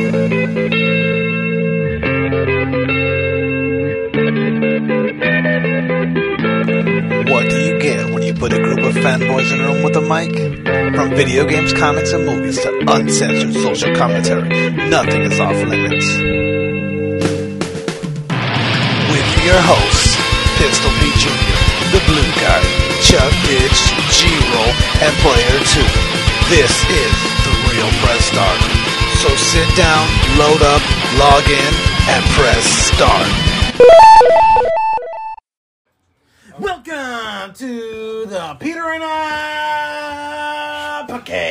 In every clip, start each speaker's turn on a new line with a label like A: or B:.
A: What do you get when you put a group of fanboys in a room with a mic? From video games, comics, and movies to uncensored social commentary, nothing is off limits. With your hosts, Pistol Pete Jr., The Blue Guy, Chuck Ditch, G-Roll, and Player 2. This is The Real Press Start. So sit down, load up, log in, and press start.
B: Welcome to the Peter and I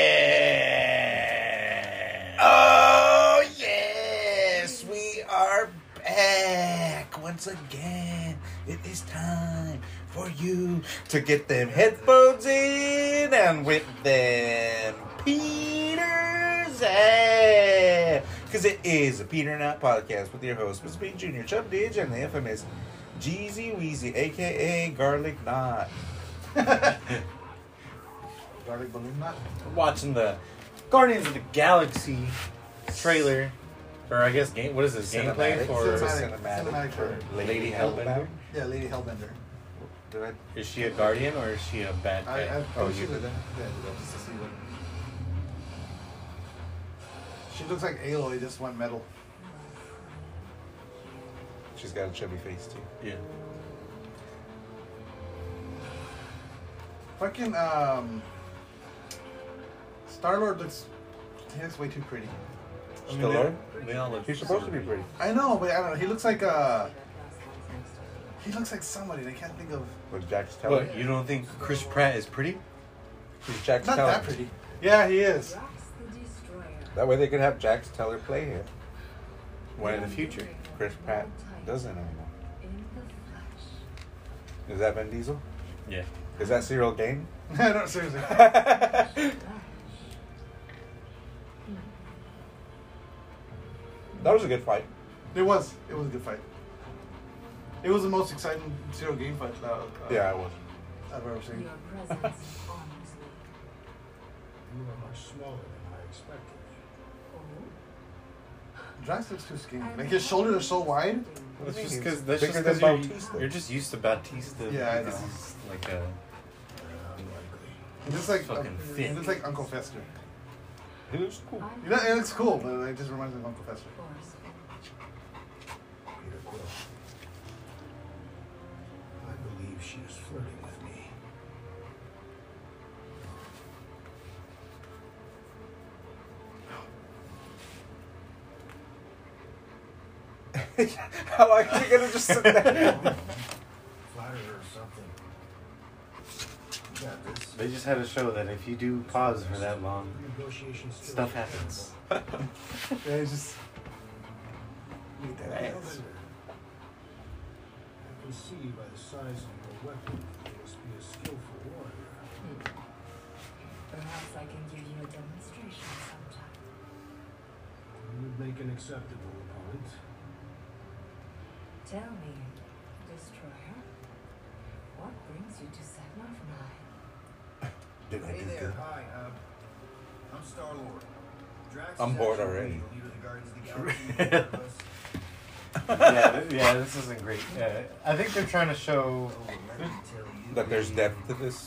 B: podcast.
A: Oh, yes, we are back once again. It is time for you to get them headphones in and with them Peter's ass. Because it is a Peter and I podcast with your host, Mr. Pete Jr., Chubb Didge, and the infamous Jeezy Weezy, a.k.a. Garlic Knot.
B: Garlic balloon knot. We're watching the Guardians of the Galaxy trailer, or I guess game. What is this gameplay for?
A: Cinematic for Lady Hellbender.
C: Yeah, Lady Hellbender.
B: Is she a guardian or is she a bad guy?
C: She's a just to see what. She looks like Aloy, just went metal.
A: She's got a chubby face too.
B: Yeah.
C: Fucking Star-Lord looks way too pretty.
A: Star-Lord?
B: They all look.
A: He's supposed to be pretty.
C: I know, but I don't know. He looks like somebody. I can't think of.
A: What, Jax Teller?
B: What, you don't think Chris Pratt is pretty?
A: He's Jax
C: Not
A: Teller.
C: that pretty. Yeah, he is.
A: That way they could have Jax Teller play him.
B: When in the future?
A: Chris Pratt doesn't anymore. Is that Vin Diesel?
B: Yeah.
A: Is that Cyril Gane?
C: No, seriously.
A: That was a good fight.
C: It was a good fight. It was the most exciting Zero game fight
A: Yeah, it was.
C: I've ever seen.
D: Your presence honors me.
E: You are much smaller than I expected.
C: Drax looks too skinny. Like his shoulders are so wide.
B: That's
A: mean?
B: just
A: He's
B: because
A: bigger than Bautista.
B: you're just used to Bautista.
C: Yeah, I know.
B: This is like a
E: Unlikely.
C: He looks like
B: Fucking
C: he
B: thick.
C: looks like Uncle Fester.
A: He looks cool.
C: You know, it looks cool, but it just reminds me of Uncle Fester.
E: Peter Quill. I believe she is flirting with me.
A: How are you gonna just sit there?
E: Flatter her or something. You got this.
B: They just had to show that if you do pause for that long,
E: Negotiations still
B: stuff happens.
C: Yeah, he's just. Look at that ass.
E: I can see by the size of your weapon you must be a skillful warrior.
D: Perhaps I can give you a demonstration sometime.
E: You would make an acceptable opponent.
D: Tell me, Destroyer, what brings you to Satnov-9?
A: Did I do good?
F: Hi, I'm Star-Lord. Drax
A: I'm
F: is
A: bored
F: actually
A: already.
F: the leader of the Guardians of the Galaxy.
B: yeah, this isn't great. I think they're trying to show.
A: That there's depth to this.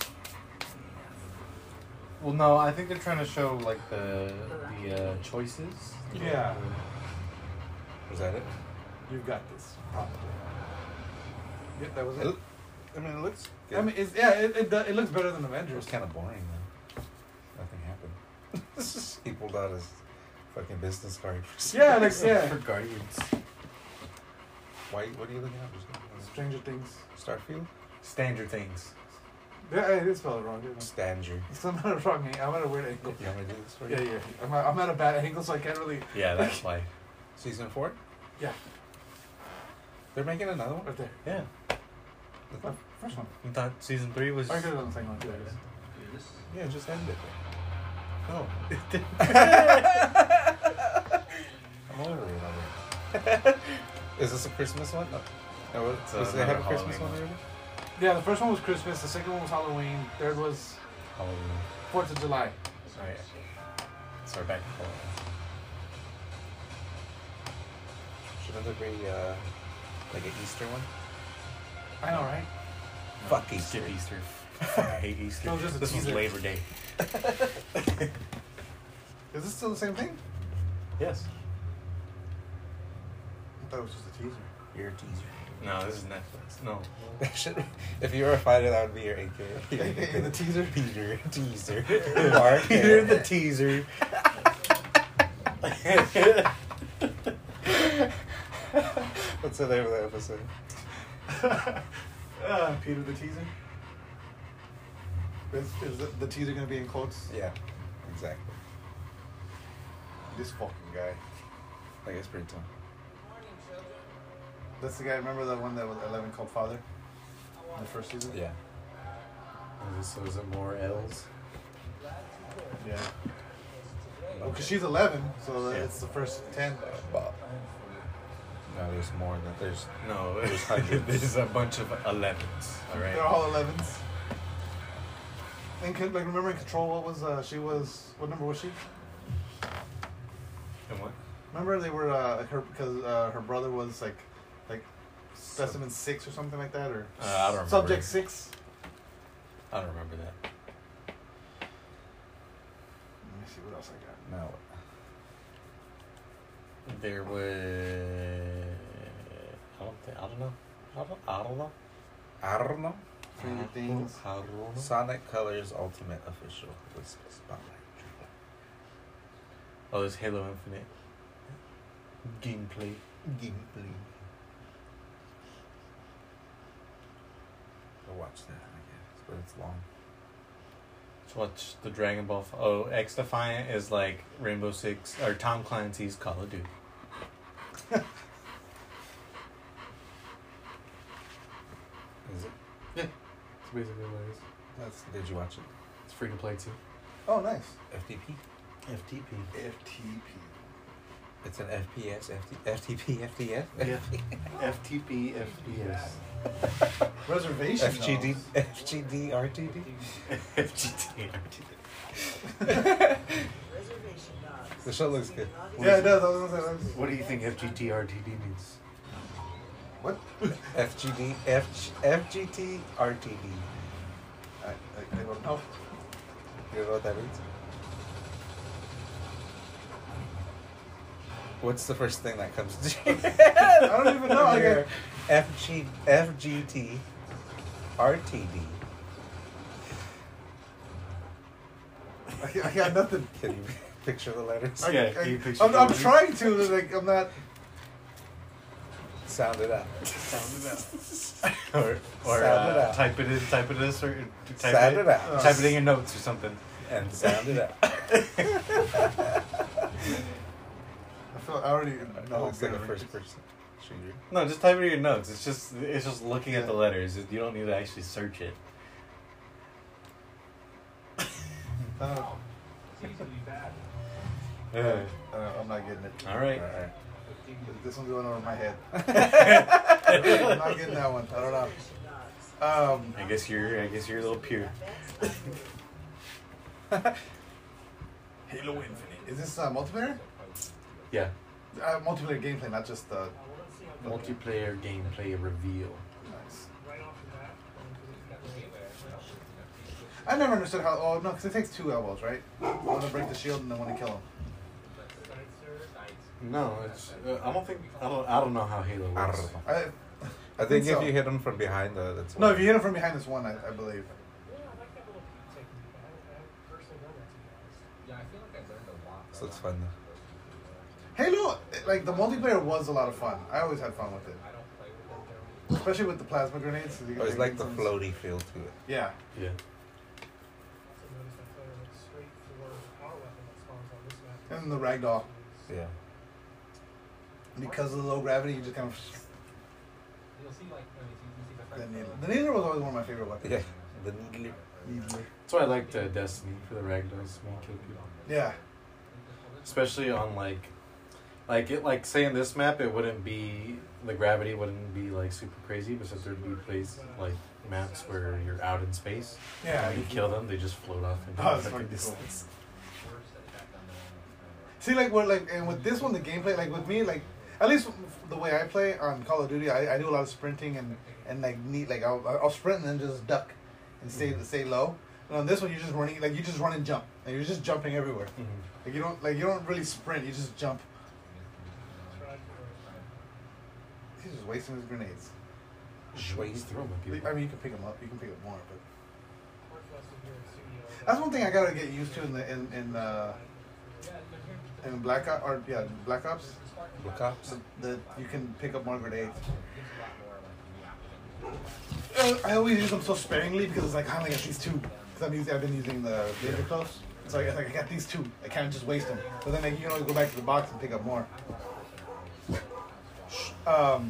B: Well, no, I think they're trying to show like the choices.
C: Yeah.
A: Was that it?
C: You've got this. Yeah, that was it.
A: I mean, it looks good.
C: I mean, it looks better than
A: It was
C: Avengers.
A: kind of boring though. Nothing happened. He pulled out his fucking business card.
C: Yeah, like yeah.
B: For Guardians.
A: Why? What are you looking at?
C: Stranger Things.
A: Starfield?
B: Stranger Things.
C: Yeah, I did spell it wrong, didn't I?
A: Stanger.
C: It's not a wrong angle. I'm at a weird angle.
A: You want me to do this for you?
C: Yeah. I'm at a bad angle, so I can't really.
B: Yeah, that's why.
A: Season 4?
C: Yeah,
A: They're making another one?
C: right there.
B: Yeah.
C: The first one.
B: I thought season 3 was.
C: I could have done the second one too. I guess.
A: Yeah, just end it.
B: Oh.
A: I'm over it already. Is this a Christmas one? No. Does it have a Christmas one already?
C: Yeah, the first one was Christmas. The second one was Halloween. Third was
B: Halloween.
C: 4th of July.
B: Alright. So we're back to
A: Shouldn't there be like an Easter one?
C: I know, right?
A: Fuck Easter.
B: Skip Easter. I hate Easter.
C: No, just a
B: This was
C: teaser.
B: Labor Day.
C: Is this still the same thing?
B: Yes.
C: I thought it was just a teaser.
A: You're a teaser.
B: No, this is Netflix. No.
A: If you were a fighter, that would be your AKA.
C: AKA the teaser?
A: Peter. Teaser. Mark.
B: Peter the teaser.
A: What's the name of the episode?
C: Peter the teaser. Is the teaser gonna be in quotes?
A: Yeah, exactly.
C: This fucking guy.
A: I guess pretty tough.
C: That's the guy. Remember the one that was 11 called Father in the first season?
A: Yeah.
B: So is it more L's?
C: Yeah. Oh, because she's 11, so
B: Yeah.
C: it's the first 10.
A: But no, there's more than there's.
B: No,
A: There's hundreds.
B: There's a bunch of 11s. All right.
C: They're all 11s. And like, remember in Control, what was she was? What number was she?
B: And what?
C: Remember they were her because her brother was like specimen 6 or something like that, or
B: I don't remember.
C: subject 6.
B: I don't remember that.
C: Let me see what else I got.
A: No.
B: There was. I don't know. I don't know.
A: I don't know.
C: Stranger Things.
B: I don't know.
A: Sonic Colors Ultimate Official was Spotlight.
B: Oh, there's Halo Infinite. Gameplay.
A: Gameplay. Go watch that, I guess, but it's long.
B: Let's watch the Dragon Ball. Oh, X Defiant is like Rainbow Six or Tom Clancy's Call of Duty.
A: Is it?
B: That's basically what it is.
A: Did you watch it?
B: It's free to play too.
C: Oh, nice.
A: FTP?
B: FTP.
C: FTP.
A: It's an FPS, FTP, FTF?
B: Yeah. FTP, FPS.
C: Reservation
A: FGD,
C: dogs.
A: FGD, RTD?
B: FGT.
D: Reservation dogs.
A: The show looks good.
C: Yeah, it does. I was gonna say that.
B: What do you think FGT RTD means?
C: What?
A: FGD, FGT, RTD.
C: I don't know.
A: You know what that means? What's the first thing that comes to you?
C: I don't even know. I
A: Your
C: got,
A: FGT, RTD.
C: I got nothing.
A: Can you picture the letters?
B: Okay. Can you picture
C: I'm
B: the-
C: trying to. Like, I'm not.
A: Sound it out.
C: Sound it out.
B: or
A: Sound it out.
B: type it in a certain. Type
A: Sound it out.
B: Type it in your notes or something.
A: And sound it out.
C: I already
A: That
C: know.
A: looks like a first person shooter.
B: No, just type it in your notes. It's just looking at the letters. You don't need to actually search it.
C: I'm not getting it.
B: All right.
A: Alright.
C: This one's going over my head. I'm not getting that one. I don't know.
B: I guess you're a little pure.
C: Halo Infinite. Is this multiplayer?
B: Yeah.
C: Multiplayer gameplay, not just the.
B: Multiplayer gameplay reveal.
C: Nice. I never understood how. Oh no, because it takes 2 elbows, right? One to break the shield and then one to kill him.
B: No, it's. I don't know how Halo
A: I
B: works.
A: don't know.
C: I
A: I think if
C: so.
A: you him from behind, that's
C: No, if you hit him from behind, it's 1, I believe.
A: So it's fun though.
C: Halo, like the multiplayer was a lot of fun. I always had fun with it, especially with the plasma grenades.
A: Oh, it's like the floaty feel to it.
C: Yeah.
B: Yeah.
C: And the ragdoll.
A: Yeah.
C: Because of the low gravity, you just kind of. The needler was always one of my favorite weapons.
A: Yeah. The needler.
B: That's why I liked Destiny for the ragdolls when you kill people.
C: Yeah.
B: Especially on say in this map, it wouldn't be the gravity wouldn't be like super crazy, but since there'd be places like maps where you're out in space.
C: Yeah.
B: When you kill them, they just float off into
C: Oh, it's
B: the
C: fucking
B: distance.
C: cool. See, like, and with this one, the gameplay, like, with me, like, At least the way I play on Call of Duty, I do a lot of sprinting and like I'll sprint and then just duck and stay low. And on this one, you're just running, like you just run and jump, and you're just jumping everywhere. Like you don't really sprint, you just jump. He's just wasting his grenades.
B: He's throwing at people.
C: I mean, you can pick them up. You can pick up more, but that's one thing I gotta get used to in Black Ops Black Ops.
A: Black Ops.
C: That you can pick up more grenades. I always use them so sparingly because it's like I only got these two. Because I've been using the laser close. So I got these two. I can't just waste them. But then you can always go back to the box and pick up more.
A: Alright.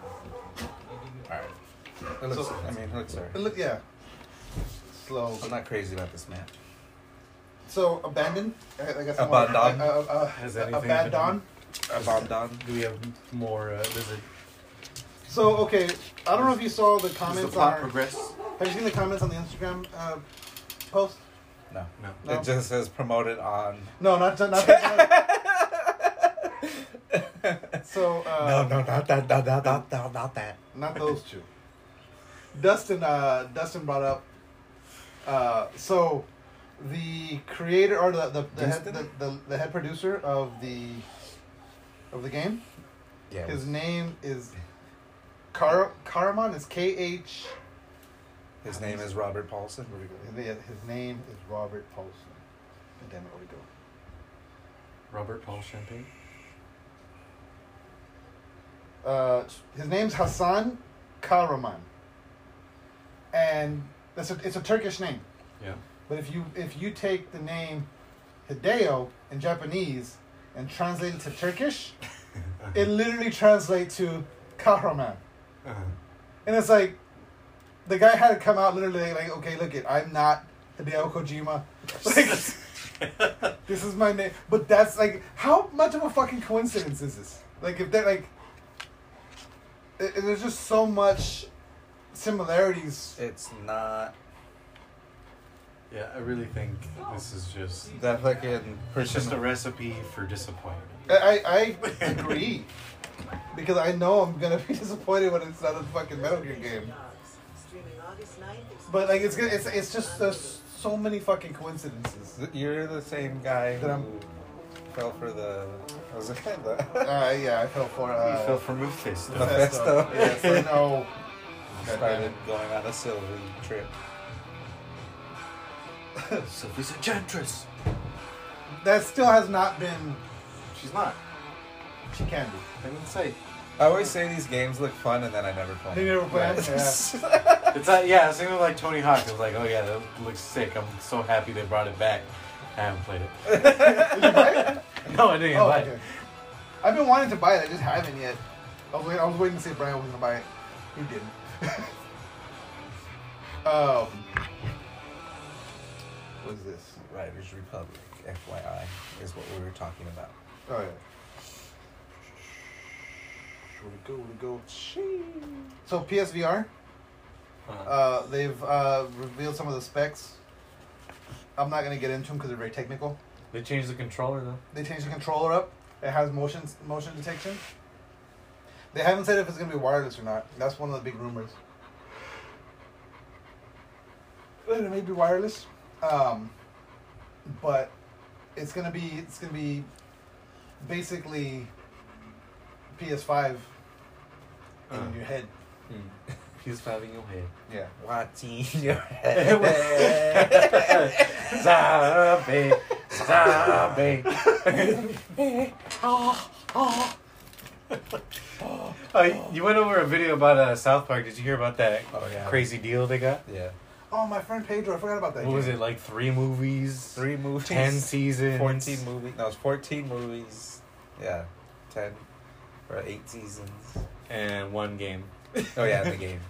A: It looks, it looks alright.
C: Look, yeah. Slow.
A: I'm not crazy about this map.
C: So abandoned. I got some
A: Abandon.
B: Has anything
C: Abandon.
A: Abandon.
B: Do we have more visit?
C: So okay, I don't know if you saw the
B: Does the
C: comments
B: plot
C: on.
B: progress?
C: Have you seen the comments on the Instagram post?
A: No.
B: No.
A: It just says promoted on.
C: No, not that. So
A: No, not that.
C: not those two. Dustin brought up. So the creator or the head producer of the game.
A: Yeah.
C: His name is Karaman. Is KH.
A: His name is Robert Paulson.
C: Where we go? His name is Robert Paulson. Damn it, where we go?
B: Robert Paul Champagne.
C: His name's Hassan Karaman, and it's a Turkish name.
B: Yeah.
C: But if you take the name Hideo in Japanese and translate it to Turkish, it literally translates to Kahraman. And it's like, the guy had to come out literally like, okay, look it, I'm not Hideo Kojima. Like, this is my name. But that's like, how much of a fucking coincidence is this? Like, if they're like, there's just so much similarities.
A: It's not.
B: Yeah, I really think this is just
A: That fucking
B: it's just a
A: person.
B: recipe for disappointment.
C: I agree. Because I know I'm gonna be disappointed when it's not a fucking Metal Gear game. But like it's just there's so many fucking coincidences.
A: You're the same guy
C: That I'm-
A: who fell for the. What was it? The
C: Yeah, I fell for
B: You fell for Mephisto.
A: Mephisto.
C: Yeah, so no.
A: started going on a Sylvan trip.
B: Sylvie's a Enchantress.
C: That still has not been.
B: She's not.
C: She can be.
B: I didn't say.
A: I always say these games look fun and then I never play.
C: They never play.
A: Right.
C: Yeah.
B: It's same with like Tony Hawk. I was like, oh yeah, that looks sick. I'm so happy they brought it back. I haven't played it.
C: Did you buy it?
B: No, I didn't
C: Oh,
B: buy
C: okay.
B: it.
C: I've been wanting to buy it. I just haven't yet. I was waiting to see if Brian was gonna buy it. He didn't. What is this?
A: Riders Republic, FYI, is what we were talking about.
C: Oh yeah. Where'd it go? So PSVR, they've revealed some of the specs. I'm not gonna get into them because they're very technical.
B: They changed the controller though.
C: They changed the controller up. It has motion detection. They haven't said if it's gonna be wireless or not. That's one of the big rumors. It may be wireless, but it's gonna be basically PS5 in your head.
B: PS5 in your head.
C: Yeah.
A: What's in your head?
B: Zombie. You went over a video about South Park. Did you hear about that
A: Oh, yeah.
B: crazy deal they got?
A: Yeah.
C: Oh, my friend Pedro, I forgot about that.
B: What was it, like 3 movies?
A: 3 movies.
B: 10 seasons?
A: 14 movies. No, it's 14 movies. Yeah. 10 or 8 seasons.
B: And 1 game.
A: Oh, yeah, the game.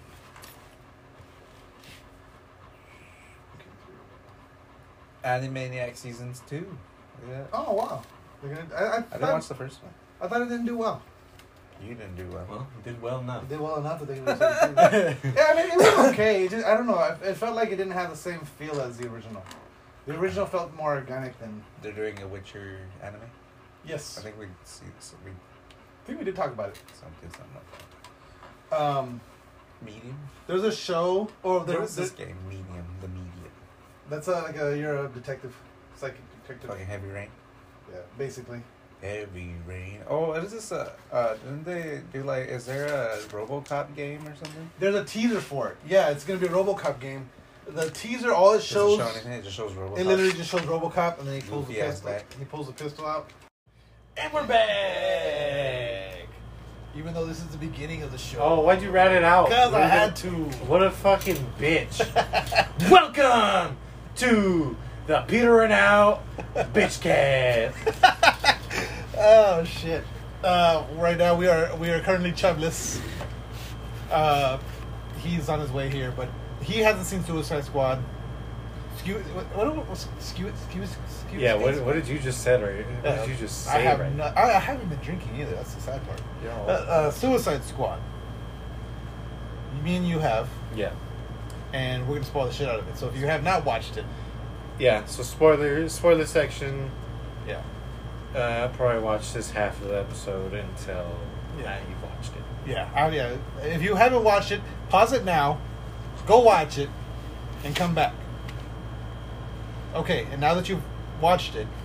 A: Animaniac seasons 2. Yeah.
C: Oh wow. They're gonna,
A: I didn't watch the first one.
C: I thought it didn't do well.
A: You didn't do well.
B: Well, you did well enough.
C: It did well enough that they were saying yeah, I mean, it was okay. It just, I don't know. It felt like it didn't have the same feel as the original. The original felt more organic than.
A: They're doing a Witcher anime.
C: Yes.
A: I think we see. So we
C: I think we did talk about it.
A: Something like that. Medium.
C: There's a show, or
A: What
C: there's
A: is this game? Medium. The medium.
C: That's you're a detective, psychic detective.
A: Fucking Heavy Rain.
C: Yeah, basically.
A: Heavy Rain. Oh, what is this? Didn't they do like? Is there a RoboCop game or something?
C: There's a teaser for it. Yeah, it's gonna be a RoboCop game. The teaser, all it shows,
A: Does it show anything? It just shows RoboCop.
C: it literally just shows RoboCop, and then he pulls the
A: Goofy ass
C: pistol.
A: back.
C: He pulls the pistol out.
G: And we're back. Even though this is the beginning of the show.
B: Oh, why'd you rat it out?
C: Because I had to.
B: What a fucking bitch. Welcome to the Petering Out Bitch Cast.
C: Oh shit! Right now we are currently chubless. He's on his way here, but he hasn't seen Suicide Squad.
B: Yeah, what did you just say right? What did you just say right?
C: I haven't been drinking either. That's the sad part. Suicide Squad. Me and you have,
B: Yeah.
C: and we're gonna spoil the shit out of it. So if you have not watched it,
B: Yeah, so spoiler section.
C: yeah,
B: Probably watch this half of the episode until you've watched it.
C: yeah. If you haven't watched it, pause it now, go watch it, and come back. Okay, and now that you've watched it,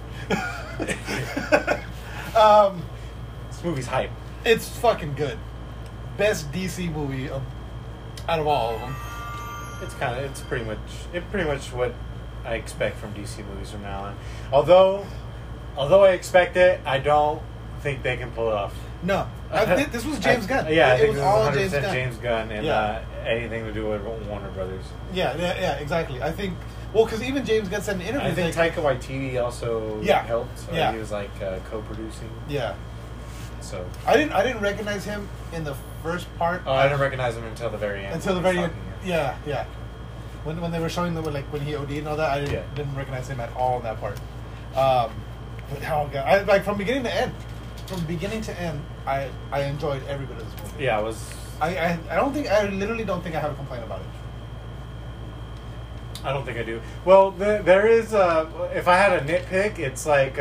B: This movie's hype.
C: it's fucking good. Best DC movie out of all of them.
B: It's pretty much what I expect from DC movies from now on. Although I expect it, I don't think they can pull it off.
C: No, this was James Gunn.
B: Yeah, I
C: it
B: think
C: was
B: this
C: all
B: is 100%
C: James Gunn.
B: James Gunn and
C: Yeah.
B: anything to do with Warner Brothers.
C: Yeah, exactly. I think, well, because even James Gunn said in an interview,
B: I think
C: like,
B: Taika Waititi also
C: Yeah.
B: helped. So
C: Yeah.
B: he was like co-producing.
C: yeah,
B: So
C: I didn't recognize him in the first part.
B: I didn't recognize him until the very end.
C: Until the very end.
B: Fucking-
C: Yeah. When they were showing them when he OD'd and all that, I didn't recognize him at all in that part. But oh god, I like from beginning to end. From beginning to end, I enjoyed every bit of this movie.
B: Yeah, it was.
C: I literally don't think I have a complaint about it.
B: I don't think I do. Well, there is. If I had a nitpick, it's like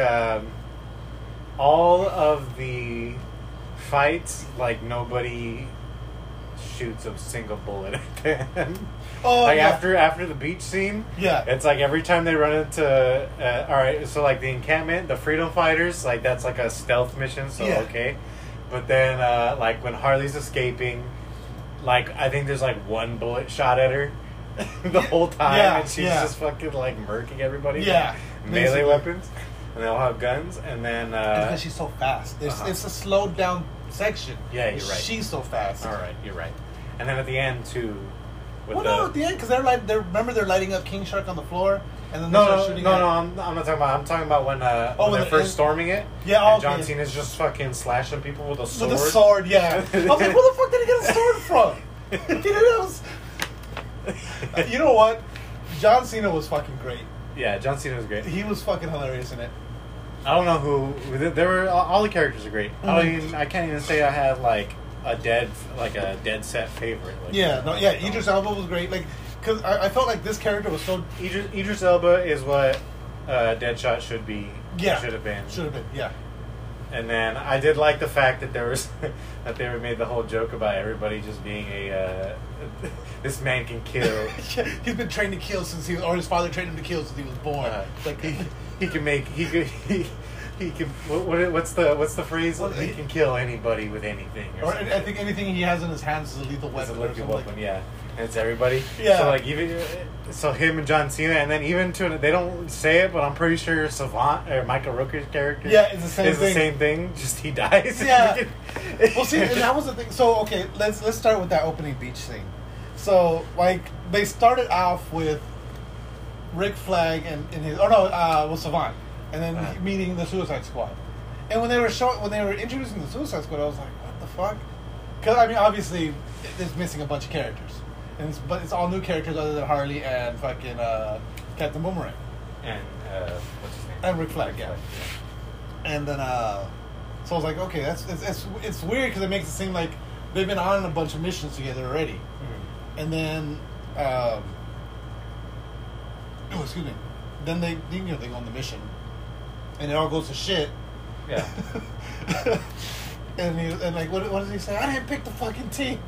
B: all of the fights, like nobody shoots a single bullet at them.
C: Oh,
B: like
C: yeah.
B: after the beach scene,
C: Yeah.
B: it's like every time they run into. All right, so like the encampment, the freedom fighters, like that's like a stealth mission, so
C: Yeah.
B: okay. But then, like when Harley's escaping, like I think there's like one bullet shot at her the whole time,
C: Yeah,
B: and she's
C: yeah.
B: just fucking like murking everybody.
C: Yeah,
B: with melee
C: basically.
B: weapons, and they all have guns, and then.
C: Because she's so fast. It's a slowed down section.
B: Yeah, you're right.
C: She's so fast.
B: All right, you're right. And then at the end too, with
C: Well, no, at the end, because they're lighting up King Shark on the floor, and then they start
B: No,
C: shooting.
B: I'm not talking about. I'm talking about when
C: when
B: they're
C: the
B: first
C: end-
B: storming it.
C: Yeah,
B: and
C: okay.
B: John Cena's just fucking slashing people with a sword.
C: With a sword, yeah. I was like, where the fuck did he get a sword from? That was. You know what? John Cena was fucking great.
B: Yeah, John Cena was great.
C: He was fucking hilarious in it.
B: I don't know who. There were all the characters are great. I can't even say I had like a dead set favorite. Like,
C: Idris Elba was great. Like, because I felt like this character was so.
B: Idris Elba is what Deadshot should be.
C: Yeah.
B: Should have been.
C: Yeah.
B: And then I did like the fact that there was that they made the whole joke about everybody just being a this man can kill.
C: He's been trained to kill or his father trained him to kill since he was born. Like
B: he can what's the phrase? He can kill anybody with anything.
C: Or
B: something.
C: I think anything he has in his hands is a lethal
B: It's a
C: weapon.
B: lethal weapon, yeah. And it's everybody.
C: Yeah.
B: So like him and John Cena, and then even they don't say it, but I'm pretty sure Savant or Michael Rooker's character.
C: Yeah, it's the same
B: is
C: thing.
B: the same thing. Just he dies.
C: Yeah. Well, see, and that was the thing. So, okay, let's start with that opening beach scene. So, like, they started off with Rick Flag and his, Savant, and then meeting the Suicide Squad. And when they were introducing the Suicide Squad, I was like, what the fuck? Because I mean, obviously, it's missing a bunch of characters, but it's all new characters other than Harley and fucking Captain Boomerang
B: And what's his name?
C: and Rick Flag, yeah. And then, so I was like, okay, it's weird because it makes it seem like they've been on a bunch of missions together already.
B: Mm-hmm.
C: And then, excuse me. Then they go on the mission, and it all goes to shit.
B: Yeah.
C: and like what does he say? I didn't pick the fucking team.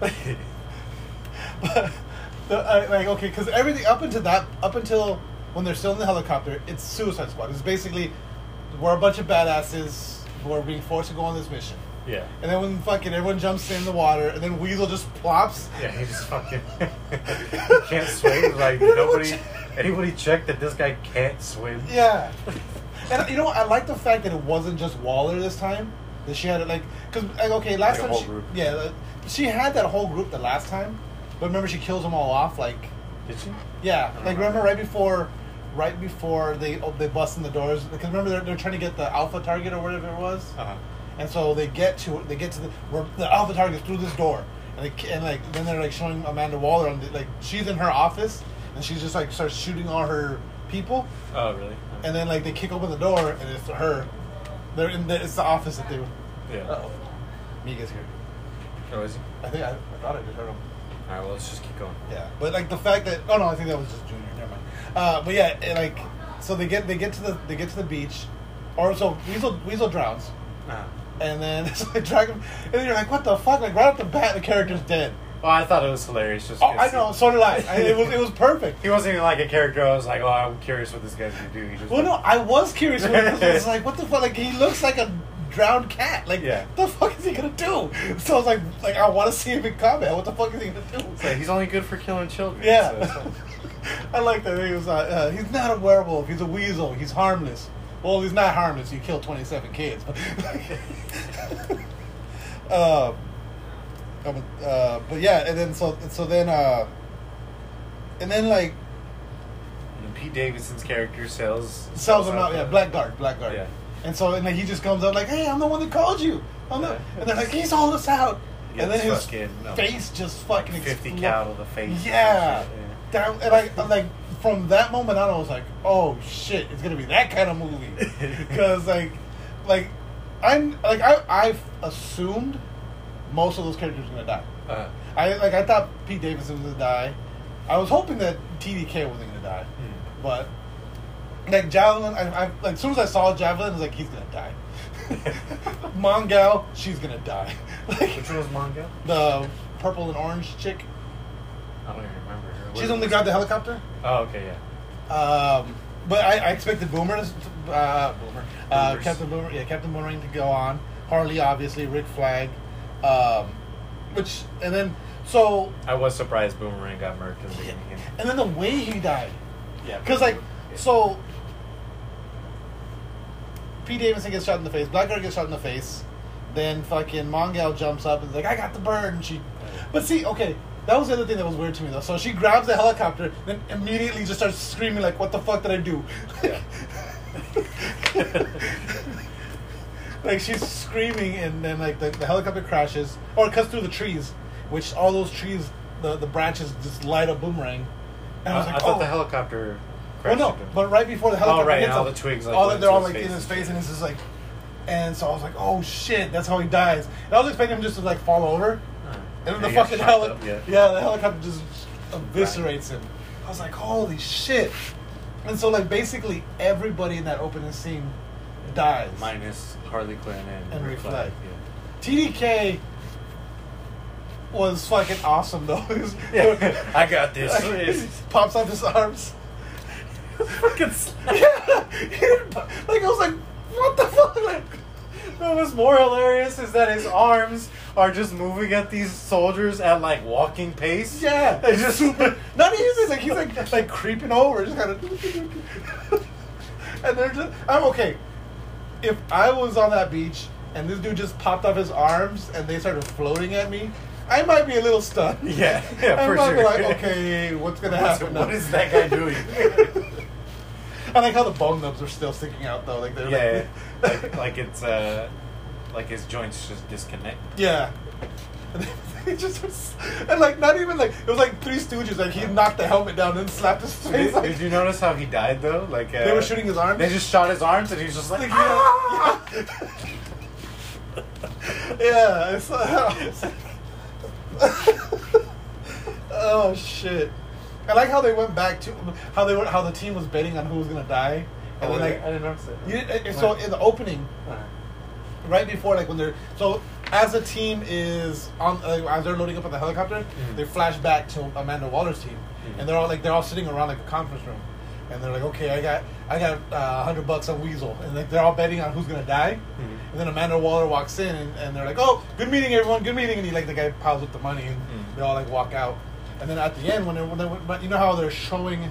C: But like okay, because everything up until when they're still in the helicopter, it's Suicide Squad. It's basically we're a bunch of badasses who are being forced to go on this mission.
B: Yeah.
C: And then when fucking everyone jumps in the water, and then Weasel just plops.
B: Yeah, he just fucking he can't swim. Like anybody checked that this guy can't swim?
C: Yeah. And you know what? I like the fact that it wasn't just Waller this time. That she had it like because okay last
B: Like a
C: time
B: whole
C: she,
B: group.
C: yeah she had that whole group the last time, but remember she kills them all off like
B: Did she?
C: yeah
B: I don't
C: like remember right before they bust in the doors because remember they're trying to get the Alpha target or whatever it was. And so they get to the Alpha target's through this door, and then they're like showing Amanda Waller on like she's in her office, and she's just like starts shooting all her people,
B: Oh, really?
C: and then like they kick open the door, and it's her. It's the office that they.
B: Yeah.
C: Uh-oh. Miga's here.
B: Oh, is he?
C: I thought I just heard him.
B: All right, well, let's just keep going.
C: Yeah, but like the fact that I think that was just Junior. Never mind. But yeah, and, like so they get to the beach, or so Weasel drowns. And then so they drag him, and then you're like, what the fuck? Like, right off the bat, the character's dead.
B: Well, I thought it was hilarious. Just
C: Oh, I know, so did I. It was perfect.
B: He wasn't even like a character. I was like, oh, I'm curious what this guy's gonna do. He just
C: Well, no, I was curious. I was like, what the fuck? Like, he looks like a drowned cat. Like,
B: Yeah.
C: what the fuck is he gonna do? So I was like I want to see him in combat. What the fuck is he gonna do?
B: So he's only good for killing children.
C: Yeah.
B: So
C: I like that. He was he's not a werewolf. He's a weasel. He's harmless. Well, he's not harmless. He killed 27 kids. But yeah, and then like
B: and Pete Davidson's character sells
C: sells him out. Yeah, Blackguard.
B: Yeah.
C: And so and then he just comes up like, "Hey, I'm the one that called you." And they're like, "He sold us out."
B: He
C: And then
B: gets
C: his
B: fucking,
C: face just fucking
B: 50
C: explodes.
B: cal to the face.
C: Yeah.
B: And shit,
C: Down, and I like from that moment on, I was like, "Oh shit, it's gonna be that kind of movie." Because I assumed most of those characters were gonna die. I thought Pete Davidson was gonna die. I was hoping that TDK wasn't gonna die, but like Javelin, I like as soon as I saw Javelin, I was like, he's gonna die. Mongal, she's gonna die. Like,
B: Which one was Mongo?
C: the purple and orange chick.
B: I don't even remember her.
C: She's the one that got the helicopter.
B: Oh, okay, yeah.
C: But I expected Boomers.
B: Boomers.
C: Captain Boomerang to go on. Harley, obviously, Rick Flag. And then
B: I was surprised Boomerang got murked in the beginning.
C: and then the way he died.
B: Yeah.
C: Because, like, so Pete Davidson gets shot in the face. Blackguard gets shot in the face. Then fucking Mongal jumps up and is like, I got the bird. And she. But see, okay, that was the other thing that was weird to me, though. So she grabs the helicopter, then immediately just starts screaming, like, what the fuck did I do?
B: Yeah.
C: Like, she's screaming, and then, like, the helicopter crashes, or it cuts through the trees, which all those trees, the branches just light up Boomerang. And I was like,
B: I thought the helicopter
C: well,
B: crashed.
C: no,
B: into him.
C: but right before the helicopter
B: right,
C: hits
B: and all
C: him,
B: the twigs, like,
C: all
B: went
C: they're all
B: to
C: like
B: his
C: in his
B: face.
C: face, and it's just like, and so I was like, oh shit, that's how he dies. And I was expecting him just to like fall over, and then the
B: he got
C: fucking
B: chopped up, yeah.
C: the helicopter just eviscerates him. I was like, holy shit! And so like basically everybody in that opening scene dies.
B: Minus Harley Quinn and
C: Rick
B: Rick
C: Flag.
B: Flag.
C: TDK was fucking awesome though.
B: Yeah. I got this.
C: Like, pops off his arms.
B: Fucking
C: Yeah. Like I was like, what the fuck? Like,
B: No, what's more hilarious is that his arms are just moving at these soldiers at like walking pace.
C: yeah.
B: It's just
C: super. Not even like he's like creeping over, just kind of. And they're just. I'm okay. If I was on that beach and this dude just popped off his arms and they started floating at me, I might be a little stunned.
B: Yeah,
C: I
B: for
C: might
B: sure.
C: be like, okay, what's gonna happen now?
B: What is that guy doing?
C: I like how the bone nubs are still sticking out though. Like they're
B: Yeah,
C: like,
B: like it's like his joints just disconnect.
C: yeah. And they just and like not even like it was like Three Stooges. Like he knocked the helmet down and slapped his face. Like,
B: Did you notice how he died though? Like
C: they were shooting his arms.
B: They just shot his arms and he was just like,
C: Like,
B: ah!
C: yeah. It's, oh shit! I like how they went back to how the team was betting on who was gonna die, and then like
B: I didn't notice it.
C: so in the opening, right before, like, when they're so as a team is on as they're loading up on the helicopter, they flash back to Amanda Waller's team, and they're all sitting around like a conference room, and they're like, okay, I got $100 on Weasel, and like they're all betting on who's gonna die, and then Amanda Waller walks in, and they're like, oh, good meeting everyone, good meeting, and he like the guy piles up the money, and they all like walk out, and then at the end when but you know how they're showing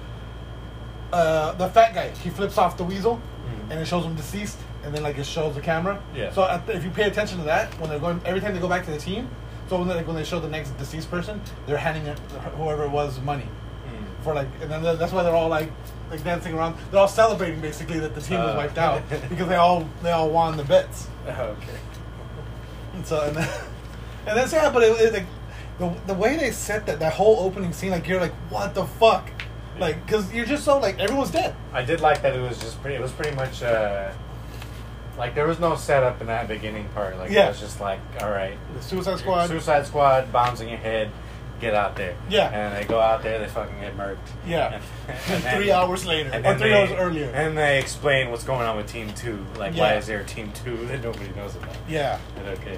C: the fat guy, he flips off the Weasel, and it shows him deceased, and then like it shows the camera.
B: Yeah.
C: So if you pay attention to that, when they're going, every time they go back to the team, so when they show the next deceased person, they're handing it, whoever it was money for like, and then that's why they're all like dancing around. They're all celebrating basically that the team was wiped out because they all won the bets.
B: Okay.
C: And so and then so, yeah, but it like the way they set that whole opening scene, like you're like, what the fuck, like, because you're just so like everyone's dead.
B: I did like that it was pretty much like there was no setup in that beginning part. Like
C: Yeah.
B: it was just like, all right,
C: The Suicide Squad.
B: Suicide Squad, bombs in your head, get out there.
C: Yeah.
B: And they go out there, they fucking get murked.
C: Yeah.
B: And then-
C: 3 hours later,
B: and
C: or
B: then
C: 3 hours earlier.
B: And they explain what's going on with Team 2. Like,
C: Yeah.
B: why is there a Team 2 that nobody knows about?
C: Yeah.
B: And okay.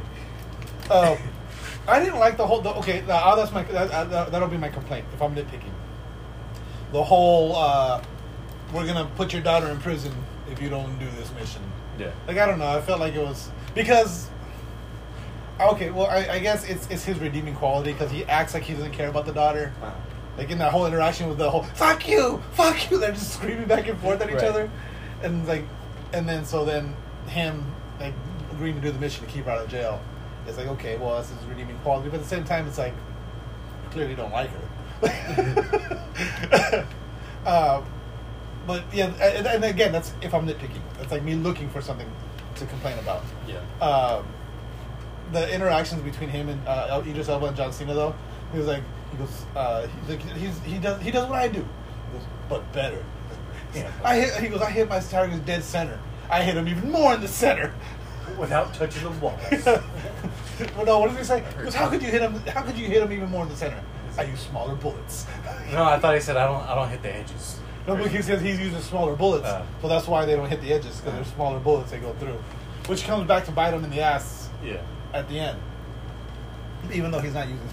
C: I didn't like the whole. That's my that'll be my complaint if I'm nitpicking. The whole we're gonna put your daughter in prison if you don't do this mission.
B: Yeah.
C: Like, I don't know. I felt like it was because. Okay, well, I guess it's his redeeming quality because he acts like he doesn't care about the daughter. Like in that whole interaction with the whole fuck you, they're just screaming back and forth at each
B: Right.
C: other, and like, and then him like agreeing to do the mission to keep her out of jail. It's like, okay, well, that's his redeeming quality, but at the same time, it's like you clearly don't like her. But yeah, and again, that's if I'm nitpicking. That's like me looking for something to complain about.
B: Yeah.
C: The interactions between him and Idris Elba and John Cena, though, he goes, he does what I do. He goes, but better.
B: Yeah.
C: I hit my target dead center. I hit him even more in the center.
B: Without touching the walls.
C: Well, no, what does he say? He goes, how could you hit him even more in the center? I use smaller bullets.
B: No, I thought he said I don't hit the edges.
C: No, but he says he's using smaller bullets, so that's why they don't hit the edges, because they're smaller bullets they go through, which comes back to bite him in the ass
B: Yeah.
C: at the end, even though he's not using.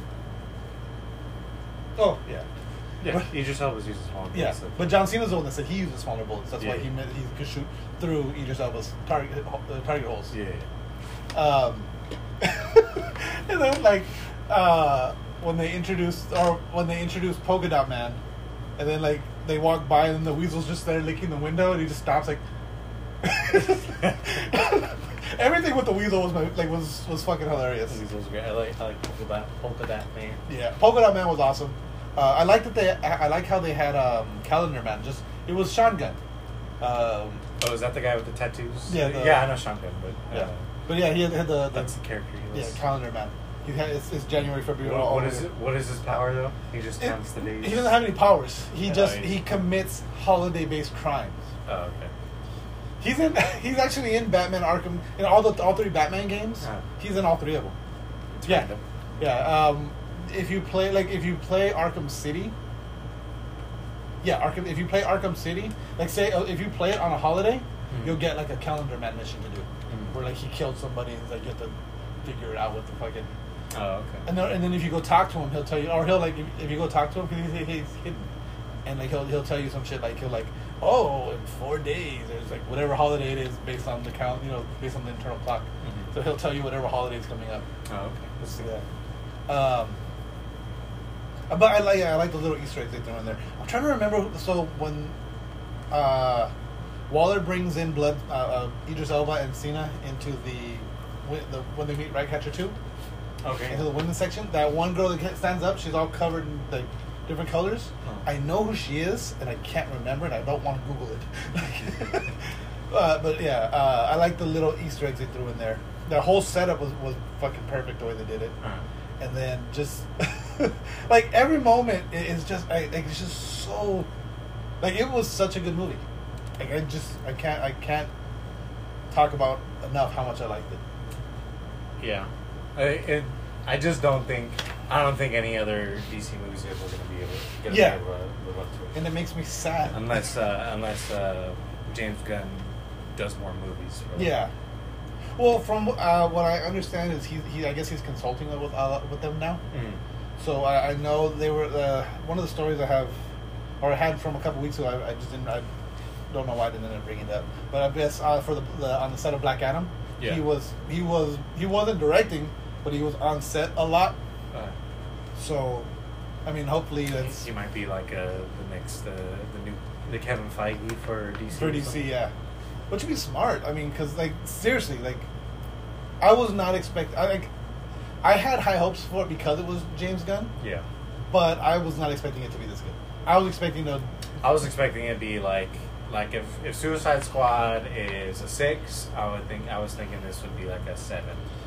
C: Oh yeah,
B: Yeah. Idris Elba's using small bullets.
C: yeah.
B: so-
C: But John Cena's the one that said he uses smaller bullets. That's why
B: Yeah.
C: he could shoot through Idris Elba's target holes.
B: Yeah.
C: And then like when they introduced Polka Dot Man, and then like they walk by and the weasel's just there licking the window and he just stops like. Everything with the weasel was fucking hilarious.
B: Weasel's great. I like Polka Dot Man.
C: Yeah, Polka Dot Man was awesome. I like that I like how they had Calendar Man. Just it was Sean Gunn.
B: Oh, is that the guy with the tattoos?
C: Yeah,
B: I know Sean Gunn, but
C: Yeah, but yeah, he had the
B: that's the character he
C: yeah
B: was.
C: Calendar Man. He had it's January, February.
B: What,
C: all
B: what
C: the
B: is
C: way.
B: it? What is his power though? He just counts the days.
C: He doesn't have any powers. He
B: Yeah,
C: just
B: he-
C: he commits holiday-based crimes.
B: Oh, okay.
C: He's actually in Batman Arkham in all three Batman games.
B: Oh.
C: He's in all three of them.
B: It's
C: Yeah.
B: random.
C: Yeah. If you play Arkham City. Yeah, if you play Arkham City, like say if you play it on a holiday, you'll get like a Calendar Man mission to do, where like he killed somebody and it's like you have to figure it out with the fucking.
B: Oh, okay.
C: And then if you go talk to him, he'll tell you, or he'll like if you go talk to him because he's hidden, and like he'll tell you some shit like he'll like, oh, in 4 days there's like whatever holiday it is based on the count, based on the internal clock.
B: Mhm.
C: So he'll tell you whatever holiday is coming up.
B: Oh, okay.
C: Let's see that. But I like the little Easter eggs they throw in there. I'm trying to remember. So when Waller brings in Idris Elba and Cena into when they meet Ratcatcher 2
B: Okay.
C: into the women's section, that one girl that stands up, she's all covered in like different colors.
B: Oh.
C: I know who she is, and I can't remember, and I don't want to Google it. But yeah, I like the little Easter eggs they threw in there. The whole setup was fucking perfect the way they did it.
B: Uh-huh.
C: And then just like every moment is just it's just so like it was such a good movie. Like I can't talk about enough how much I liked it.
B: Yeah. I just don't think any other DC movies are going to be able to get
C: Yeah.
B: live up to it.
C: And it makes me sad.
B: Unless James Gunn does more movies. For
C: Yeah. Well, from what I understand is he I guess he's consulting with them now.
B: Mm.
C: So I know they were one of the stories I have, or I had from a couple weeks ago. I just didn't. I don't know why I didn't end up bringing it up. But I guess for the on the set of Black Adam,
B: Yeah.
C: he wasn't directing, but he was on set a lot. So, I mean, hopefully that's
H: He might be like the next the Kevin Feige for DC.
C: for
H: or
C: DC,
H: something.
C: yeah. Which would be smart. I mean, because like seriously, like I was not expecting. I had high hopes for it because it was James Gunn,
H: Yeah.
C: but I was not expecting it to be this good. I was expecting to.
H: I was expecting it to be like if Suicide Squad is a 6, I was thinking this would be like a 7.5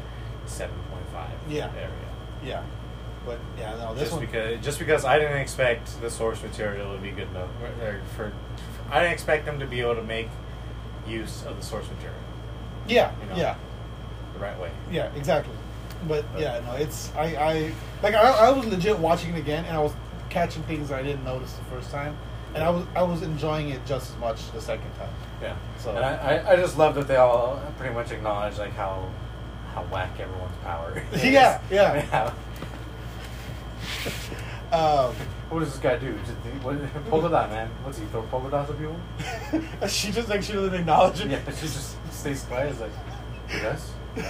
C: Yeah.
H: area.
C: Yeah, but yeah, no, this
H: Just because I didn't expect the source material to be good enough, I didn't expect them to be able to make use of the source material
C: Yeah,
H: you know.
C: yeah,
H: the right way.
C: yeah, exactly. But yeah, no, it's I was legit watching it again, and I was catching things that I didn't notice the first time, and I was enjoying it just as much the second time.
B: Yeah.
C: So-
B: And I just love that they all pretty much acknowledge like how whack everyone's power is.
C: Yeah, yeah.
B: I mean, how- what does this guy do? Polka dot, man. What's he throw polka dots at people?
C: She just she doesn't acknowledge it.
B: Yeah, she just stays quiet. It's like, yes.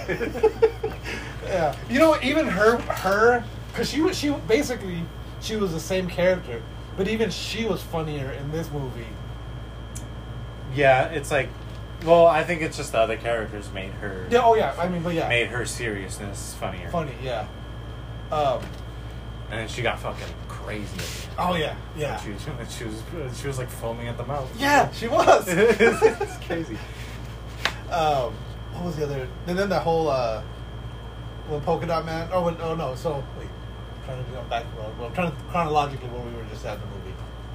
C: Yeah, you know, even her, because she was the same character, but even she was funnier in this movie.
H: Yeah, it's like, well, I think it's just the other characters made her
C: Yeah, oh yeah, I mean, but yeah,
H: made her seriousness funnier.
C: funny, yeah.
H: And then she got fucking crazy. At the end.
C: Oh yeah, yeah,
H: She was like foaming at the mouth.
C: yeah. She was.
H: It's crazy.
C: What was the other? And then the whole when Polka Dot Man. Oh no. So wait, I'm trying to go back. Well, I'm trying to chronologically where we were just at the movie.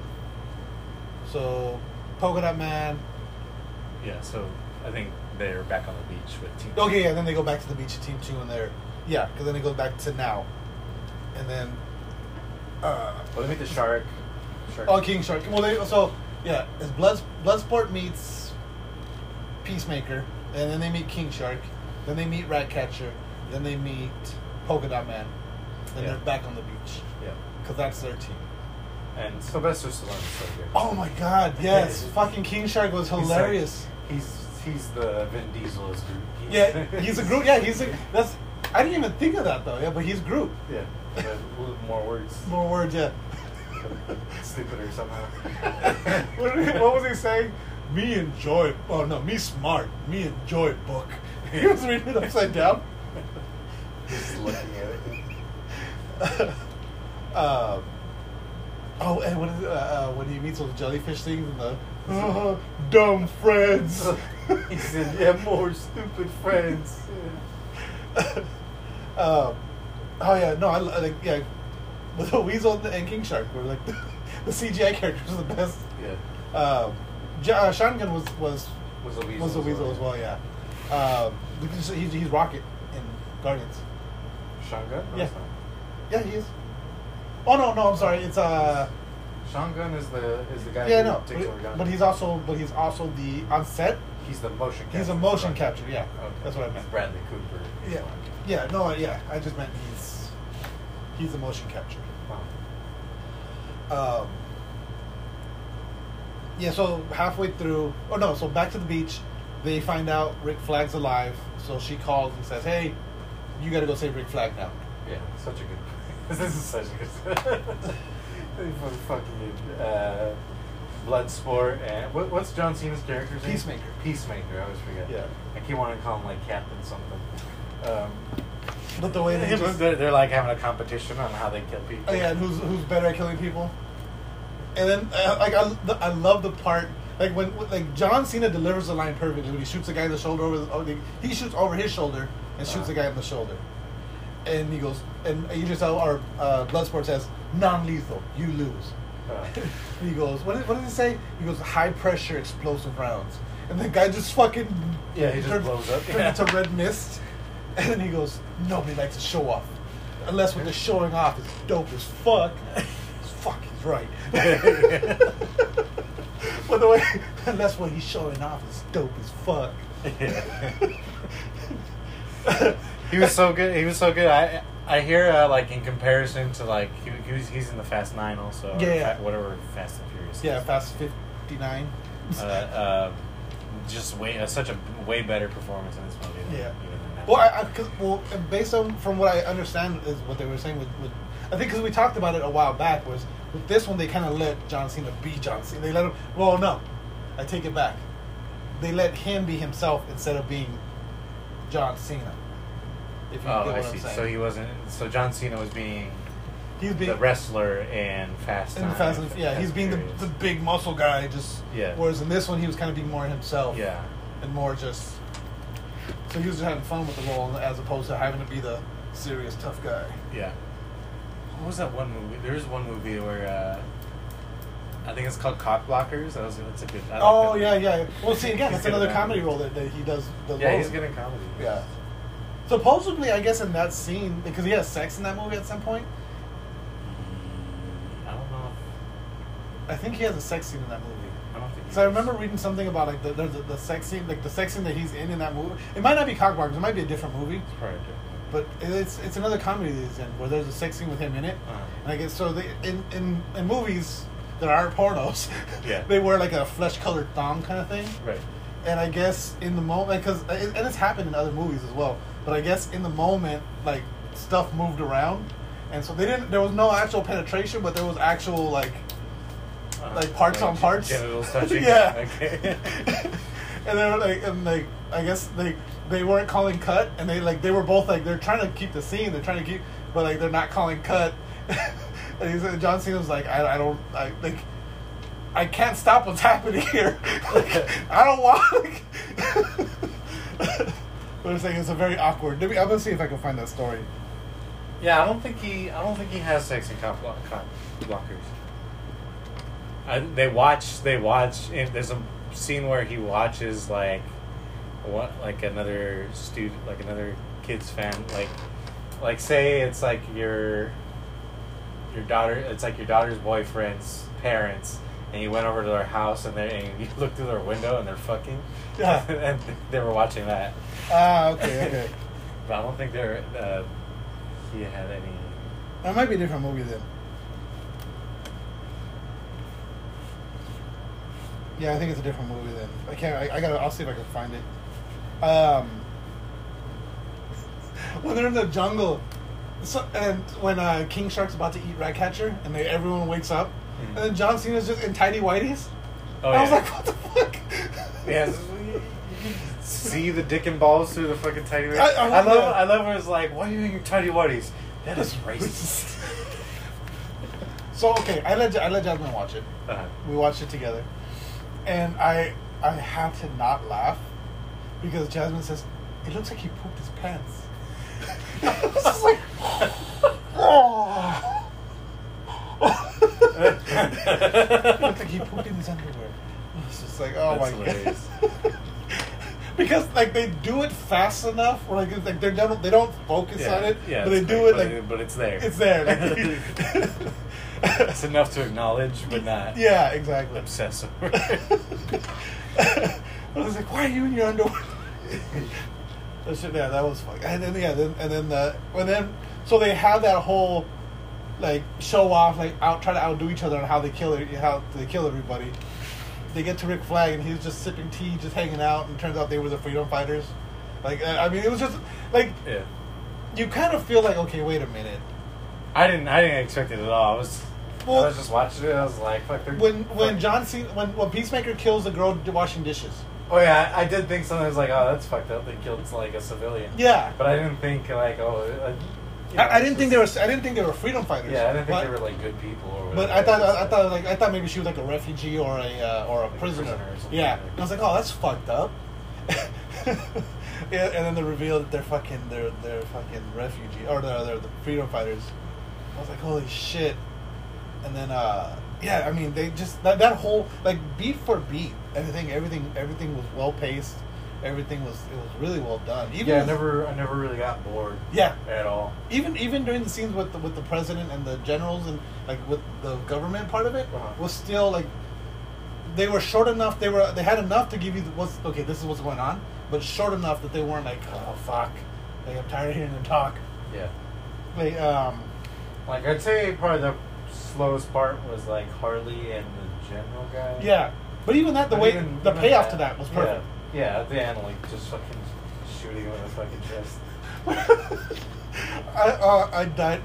C: So Polka Dot Man.
H: Yeah, so I think they're back on the beach with Team.
C: Okay, yeah. Then they go back to the beach, Team 2, and they're because then it goes back to now, and then
B: Well, they meet the shark.
C: King Shark. Well, it's Bloodsport meets Peacemaker, and then they meet King Shark, then they meet Ratcatcher, then they meet Polka Dot Man, then they're back on the beach
B: Yeah.
C: because that's their team.
B: And Sylvester Stallone is so good.
C: Oh my God! Yes, fucking King Shark was hilarious.
B: He's the Vin Diesel as Groot.
C: He's a Groot. Yeah, that's. I didn't even think of that though. Yeah, but he's Groot.
B: Yeah. With more words.
C: More words, yeah.
B: Stupider somehow.
C: What was he saying? Me smart. Me enjoy book. He was reading it upside down.
B: Just looking at it.
C: And what is it? When he meets those jellyfish things and the dumb friends.
B: He said, "Yeah, more stupid friends."
C: With the Weasel and King Shark were like the CGI characters are the best.
B: Yeah.
C: Sean Gunn was
B: Was the Weasel.
C: was the Weasel as well. Yeah. He's Rocket in Guardians.
B: Sean Gunn? No,
C: Yeah.
B: it's not.
C: Yeah, he is. Oh no, I'm sorry. It's
B: Sean Gunn is the guy
C: yeah,
B: who
C: no,
B: takes over Gunn.
C: but he's also the on set.
B: He's the motion capture.
C: He's a motion
B: Right.
C: capture. Yeah,
B: Okay.
C: that's what I meant.
B: Bradley Cooper.
C: Yeah, yeah, no, yeah. I just meant he's a motion capture.
B: Wow.
C: So halfway through, so back to the beach, they find out Rick Flag's alive. So she calls and says, "Hey, you got to go save Rick Flag now."
B: Yeah, such a good. This is such a good. Fucking Bloodsport and what's John Cena's character's name?
C: Peacemaker.
B: Peacemaker. I always forget.
C: Yeah.
B: I keep wanting to call him like Captain something.
C: But the way they just,
H: they're like having a competition on how they kill people.
C: oh yeah, and who's better at killing people? And then I love the part when John Cena delivers the line perfectly when he shoots the guy in the shoulder he shoots over his shoulder and shoots the guy in the shoulder, and he goes, and you just tell our Bloodsport says non-lethal, you lose. And he goes, what does he say? He goes, high pressure explosive rounds, and the guy just fucking
B: he just blows up.
C: turns into red mist, and then he goes, nobody likes to show off, unless when the showing off is dope as fuck. Fuck, he's right. But the way, unless when he's showing off is dope as fuck.
H: He was so good. He was so good. I hear like in comparison to like he's in the Fast 9 also.
C: Yeah,
H: or
C: yeah.
H: Whatever Fast and Furious.
C: Yeah,
H: is.
C: Fast 59.
H: Just such a way better performance in this movie. Than
C: Yeah.
H: even in that.
C: Well, based on from what I understand is what they were saying with I think because we talked about it a while back was with this one they kind of let John Cena be John Cena. They let him. Well, no, I take it back. They let him be himself instead of being John Cena. If you get what
H: I
C: I'm
H: see.
C: saying.
H: So he wasn't. So John Cena was being
C: He's being
H: the wrestler in Fast.
C: in the Fast and he's being the big muscle guy. Just
H: Yeah.
C: Whereas in this one he was kind of being more himself.
H: Yeah.
C: And more just. So he was just having fun with the role as opposed to having to be the serious tough guy.
H: Yeah. What was that one movie? There was one movie where I think it's called Cock Blockers. That's a good. I like
C: Oh
H: that
C: yeah,
H: movie.
C: yeah. Well, see again,
H: He's
C: that's
H: good
C: another
H: at that
C: comedy
H: movie.
C: role that he does.
H: Yeah, he's good in comedy.
C: Yeah. Supposedly, I guess in that scene because he has sex in that movie at some point.
H: I don't know.
C: I think he has a sex scene in that movie.
H: I don't think.
C: So I remember reading something about like the sex scene, like the sex scene that he's in that movie. It might not be Cock Blockers. It might be a different movie.
H: It's probably different.
C: But it's another comedy that he's in where there's a sex scene with him in it.
H: Uh-huh.
C: And I guess so. In movies that aren't pornos,
H: Yeah.
C: they wear like a flesh colored thong kind of thing.
H: Right.
C: And I guess in the moment, because and it's happened in other movies as well. But I guess in the moment, like stuff moved around, and so they didn't. There was no actual penetration, but there was actual like parts on parts.
H: Genitals touching.
C: Yeah.
H: Okay.
C: And they were like, I guess they weren't calling cut, and they were both like they're trying to keep the scene, they're trying to keep, but like they're not calling cut. And John Cena was like, I can't stop what's happening here. Like, I don't want. But I'm saying it's a very awkward. I'm gonna see if I can find that story.
H: Yeah, I don't think he has sex in Cock Blockers. They watch. And there's a scene where he watches like another student, like another kid's fan, like say it's like your daughter. It's like your daughter's boyfriend's parents, and you went over to their house and you look through their window and they're fucking.
C: Yeah.
H: And they were watching that.
C: Okay.
H: But I don't think he had any.
C: That might be a different movie then. Yeah, I think it's a different movie then. I'll see if I can find it. When they're in the jungle, and when King Shark's about to eat Ratcatcher, and everyone wakes up, and then John Cena's just in tidy whities.
H: Oh,
C: I was
H: yeah.
C: like, what the fuck?
H: Yeah, you see the dick and balls through the fucking tidy whities.
C: I
H: love when it's like, why are you in your tidy whities? That is racist.
C: So okay, I let Jasmine watch it.
H: Uh-huh.
C: We watched it together, and I had to not laugh because Jasmine says it looks like he pooped his pants. I was just like, oh. It looked like he pooped in his underwear. It's just like, oh
H: That's
C: my
H: hilarious.
C: god. Because like they do it fast enough, where like it's like they don't focus on it, but they do it
H: but it's there.
C: it's there. Like,
H: It's enough to acknowledge, but not
C: yeah, exactly.
H: obsess over it.
C: I was like, why are you in your underwear? That was funny. And then so they have that whole like show off, like try to outdo each other on how they kill everybody. They get to Rick Flag and he's just sipping tea, just hanging out, and turns out they were the freedom fighters. Like, I mean, it was just like
H: Yeah.
C: you kind of feel like, okay, wait a minute.
H: I didn't expect it at all. I was just watching it. I was like, fuck.
C: When John Cena, when Peacemaker kills the girl washing dishes.
H: Oh yeah, I did think something. I was like, oh, that's fucked up. They killed like a civilian.
C: Yeah.
H: But I didn't think like, oh.
C: I didn't think they were freedom fighters.
H: Yeah, I didn't think
C: but,
H: they were like good people or whatever.
C: But I thought maybe she was like a refugee or a prisoner.
H: or something.
C: Yeah. And I was like, oh, that's fucked up. Yeah, and then the reveal that they're fucking refugee or they're the freedom fighters. I was like, holy shit. And then yeah, I mean they just that whole like beat for beat, everything was well paced. Everything was really well done. Even
H: I never really got bored.
C: Yeah.
H: At all.
C: Even during the scenes with the president and the generals and like with the government part of it was still like they were short enough. They had enough to give you this is what's going on, but short enough that they weren't like, oh fuck, Like, I'm tired of hearing them talk.
H: Yeah.
C: Like,
H: Like, I'd say probably the slowest part was, like, Harley and the general guy.
C: yeah. But even that, the
H: But
C: way,
H: even-
C: the
H: even
C: payoff to that was perfect.
H: Yeah, at the end, like, just fucking shooting him in the fucking chest.
C: I died.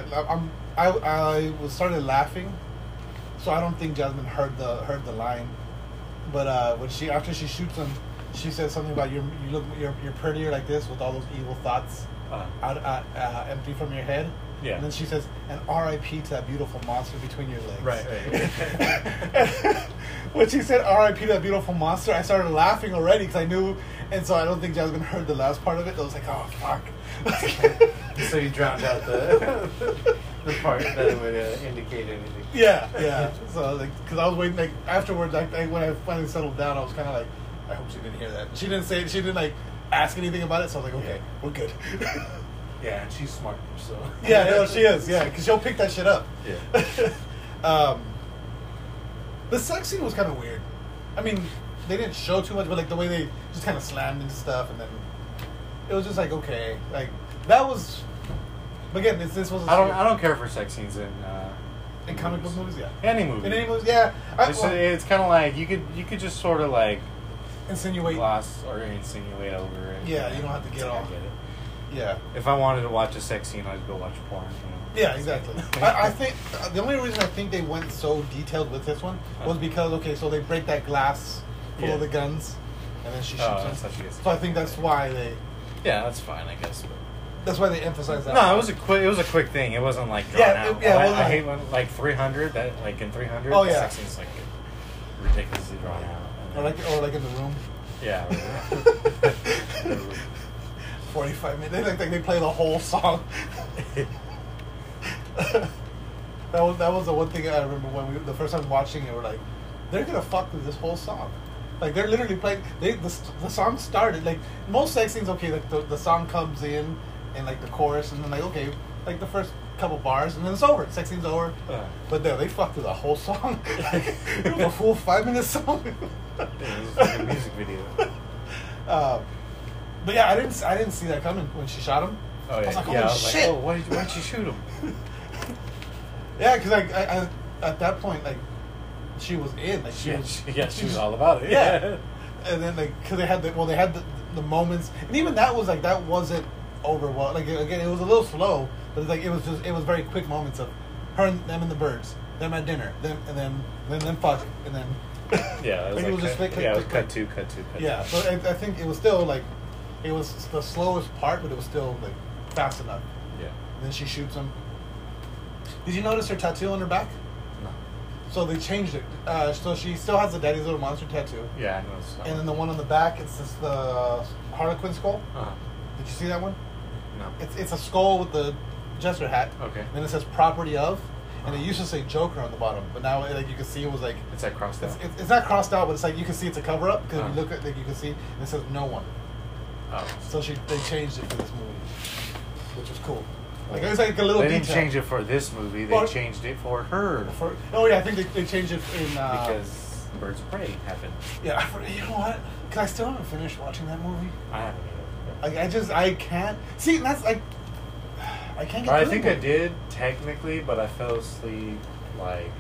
C: I was started laughing, so I don't think Jasmine heard the line. But when after she shoots him, she says something about you're prettier like this with all those evil thoughts empty from your head.
H: Yeah.
C: And then she says, and R.I.P. to that beautiful monster between your legs.
H: Right.
C: When she said R.I.P. to that beautiful monster, I started laughing already because I knew, and so I don't think Jasmine heard the last part of it. I was like, oh fuck.
H: So you drowned out the part that would indicate anything.
C: Yeah. So like, because I was waiting, like afterwards, when I finally settled down, I was kind of like, I hope she didn't hear that. She didn't like ask anything about it. So I was like, okay, we're good.
H: Yeah, and she's smart, so.
C: Yeah, no, she is. Yeah, because she'll pick that shit up.
H: Yeah.
C: The sex scene was kind of weird. I mean, they didn't show too much, but like the way they just kind of slammed into stuff, and then it was just like okay, like that was. Again, this was.
H: I don't care for sex scenes
C: in comic book movies. Yeah.
H: Any movie.
C: In any movies, yeah.
H: It's kind of like you could just sort of like
C: insinuate,
H: gloss or insinuate over it.
C: Yeah, you don't have to get all.
H: Get it.
C: Yeah.
H: If I wanted to watch a sex scene, I'd go watch porn.
C: Yeah, exactly. I think the only reason I think they went so detailed with this one was because so they break that glass full of the guns, and then she shoots him.
H: That's how she gets
C: So I think that's why they.
H: Yeah, that's fine, I guess. But.
C: That's why they emphasize that.
H: No, it was a quick thing. It wasn't like drawn out. I hate when like 300. That like in 300.
C: Oh
H: the
C: yeah.
H: sex scene's like ridiculously drawn out.
C: Or like in the room.
H: Yeah.
C: 45 minutes. They play the whole song. that was the one thing I remember when the first time watching it. We're like, they're gonna fuck with this whole song. Like they're literally playing. The song started like most sex scenes. Okay, like the song comes in and like the chorus, and then like okay, like the first couple bars, and then it's over. Sex scene's over. But they fucked with the whole song. It was a full 5-minute song.
H: It was like a music video.
C: But yeah, I didn't see that coming when she shot him.
H: Oh yeah,
C: I was like,
H: I was
C: shit.
H: like, oh, why'd you shoot him?
C: Yeah, because I at that point like she was in like she
H: was all about it.
C: Yeah. And then like because they had the moments, and even that was like that wasn't over well. Like again, it was a little slow, but it's like it was very quick moments of her and them and the birds, them at dinner, and then fuck, and then
H: yeah,
C: it was just
H: cut two.
C: Yeah, so I think it was still like it was the slowest part, but it was still like fast enough.
H: Yeah.
C: And then she shoots him. Did you notice her tattoo on her back?
H: No.
C: So they changed it. So she still has the Daddy's Little Monster tattoo.
H: Yeah, I noticed.
C: And then the one on the back, it's just the Harlequin skull.
H: Uh-huh.
C: Did you see that one?
H: No.
C: It's a skull with the jester hat.
H: Okay.
C: And then it says property of, and it used to say Joker on the bottom, but now like you can see it was like
H: It's like crossed out.
C: it's not crossed out, but it's like you can see it's a cover up because if
H: Uh-huh.
C: you look at like you can see and it says no one.
H: Oh.
C: So they changed it for this movie, which was cool. Like it was like a little.
H: They
C: detail.
H: didn't change it for this movie. They changed it for her
C: Oh yeah, I think they changed it in
H: because Birds of Prey happened.
C: Yeah, you know what? Because I still haven't finished watching that movie.
H: I haven't either.
C: I can't see. That's like I can't get.
H: I
C: through
H: think
C: it.
H: I did technically, but I fell asleep like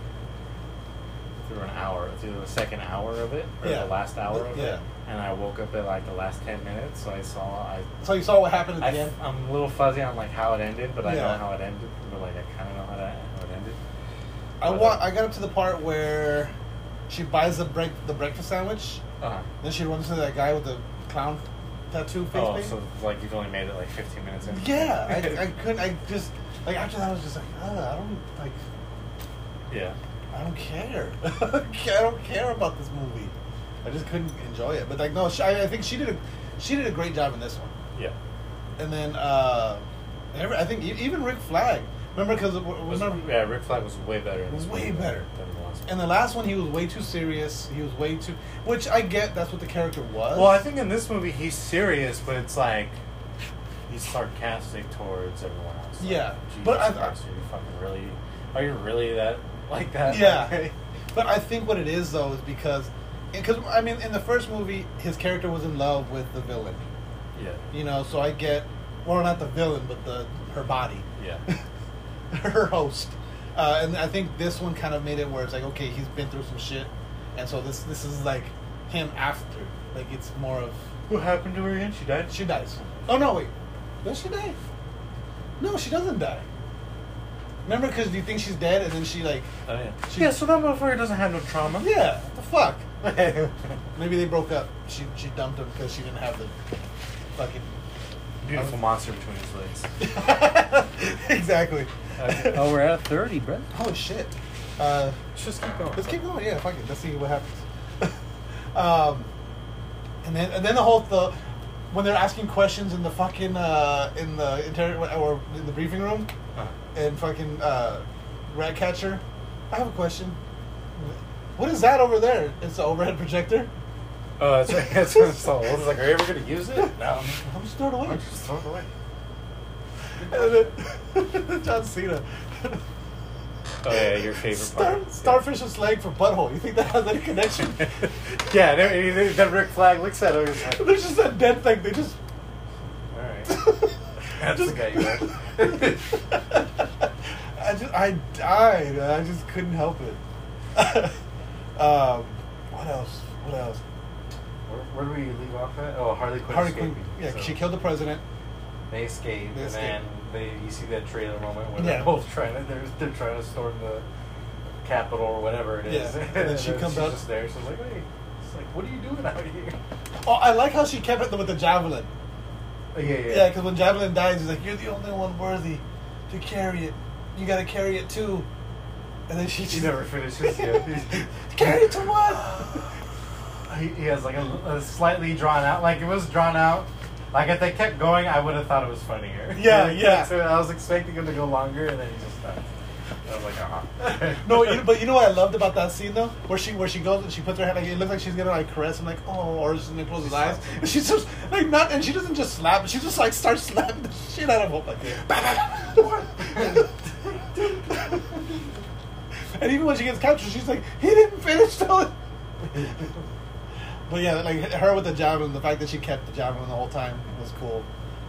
H: through the second hour of it, or the last hour of it, and I woke up at like the last 10 minutes. So
C: So you saw what happened at the end.
H: I'm a little fuzzy on like how it ended, but I know how it ended. But like I kind of know how it ended.
C: I got up to the part where she buys the breakfast sandwich.
H: Uh-huh.
C: Then she runs into that guy with the clown tattoo face paint.
H: So like you've only made it like 15 minutes in.
C: Yeah, I couldn't. I just like after that I was just like, I don't like.
H: Yeah.
C: I don't care. I don't care about this movie. I just couldn't enjoy it. But like, no, I think she did a great job in this one.
H: Yeah.
C: And then I think even Rick Flag. Remember because
H: Rick Flag was way better. In this
C: way
H: movie
C: better.
H: Than the last one.
C: And the last one, he was way too serious. He was way too, which I get. That's what the character was.
H: Well, I think in this movie he's serious, but it's like he's sarcastic towards everyone else. Like,
C: yeah,
H: Jesus
C: but
H: Christ, are you really that like that?
C: Yeah, but I think what it is though is because I mean in the first movie his character was in love with the villain.
H: Yeah.
C: You know, so I get well, not the villain, but her body,
H: Yeah.
C: her host. And I think this one kind of made it where it's like, okay, he's been through some shit, and so this is like him after. Like it's more of
H: What happened to her again? She died?
C: she dies. Oh no, wait, does she die? No, she doesn't die. Remember, because you think she's dead, and then she like,
H: Oh, yeah.
C: she,
H: Yeah, so that motherfucker doesn't have no trauma.
C: yeah, what the fuck? Maybe they broke up. She dumped him because she didn't have the fucking
H: Beautiful monster between his legs.
C: exactly.
G: Oh, we're at 30, Brett.
C: Holy shit.
H: Let's just keep going.
C: Let's keep going. Yeah, fuck it. Let's see what happens. And then when they're asking questions in the fucking in the or in the briefing room, and fucking Ratcatcher, I have a question. What is that over there? It's an overhead projector.
H: Oh, that's right. That's what it's all. I was like, are you ever going to use it? No.
C: I'm just throwing it away.
H: Just throw it away.
C: And then John Cena.
H: Oh, yeah, your favorite part.
C: Starfish's leg for butthole. You think that has any connection?
H: Yeah, then Rick Flag looks at him and he's like,
C: There's just that dead thing. They just.
H: alright. That's the guy you are.
C: I died. I just couldn't help it. What else?
H: Where do we leave off at? Oh, Harley Quinn
C: Harley
H: escaping.
C: Quinn. Yeah,
H: So
C: she killed the president.
H: They escape,
C: They
H: and
C: escape.
H: then you see that trailer moment where
C: Yeah.
H: they're both trying to they're trying to storm the Capitol or whatever it is.
C: Yeah, and then she comes
H: she's
C: up.
H: just there. So I was like, wait, it's like, what are you doing out here?
C: Oh, I like how she kept it with the javelin.
H: Oh, yeah.
C: Yeah, because when javelin dies, he's like, "You're the only one worthy to carry it. You got to carry it too." And then she
H: She never finishes. Yeah.
C: carry it to what?
H: He has like a slightly drawn out, like it was drawn out. Like if they kept going, I would have thought it was funnier.
C: Yeah.
H: So I was expecting him to go longer, and then he just stopped. I was like, ah.
C: No, but you know what I loved about that scene though, where she goes and she puts her hand like it looks like she's gonna like caress him like or she's gonna close his eyes, and she's just like not, and she doesn't just slap, she just like starts slapping the shit out of him like. And even when she gets captured, she's like, he didn't finish telling. But yeah, like her with the javelin, the fact that she kept the javelin the whole time was cool.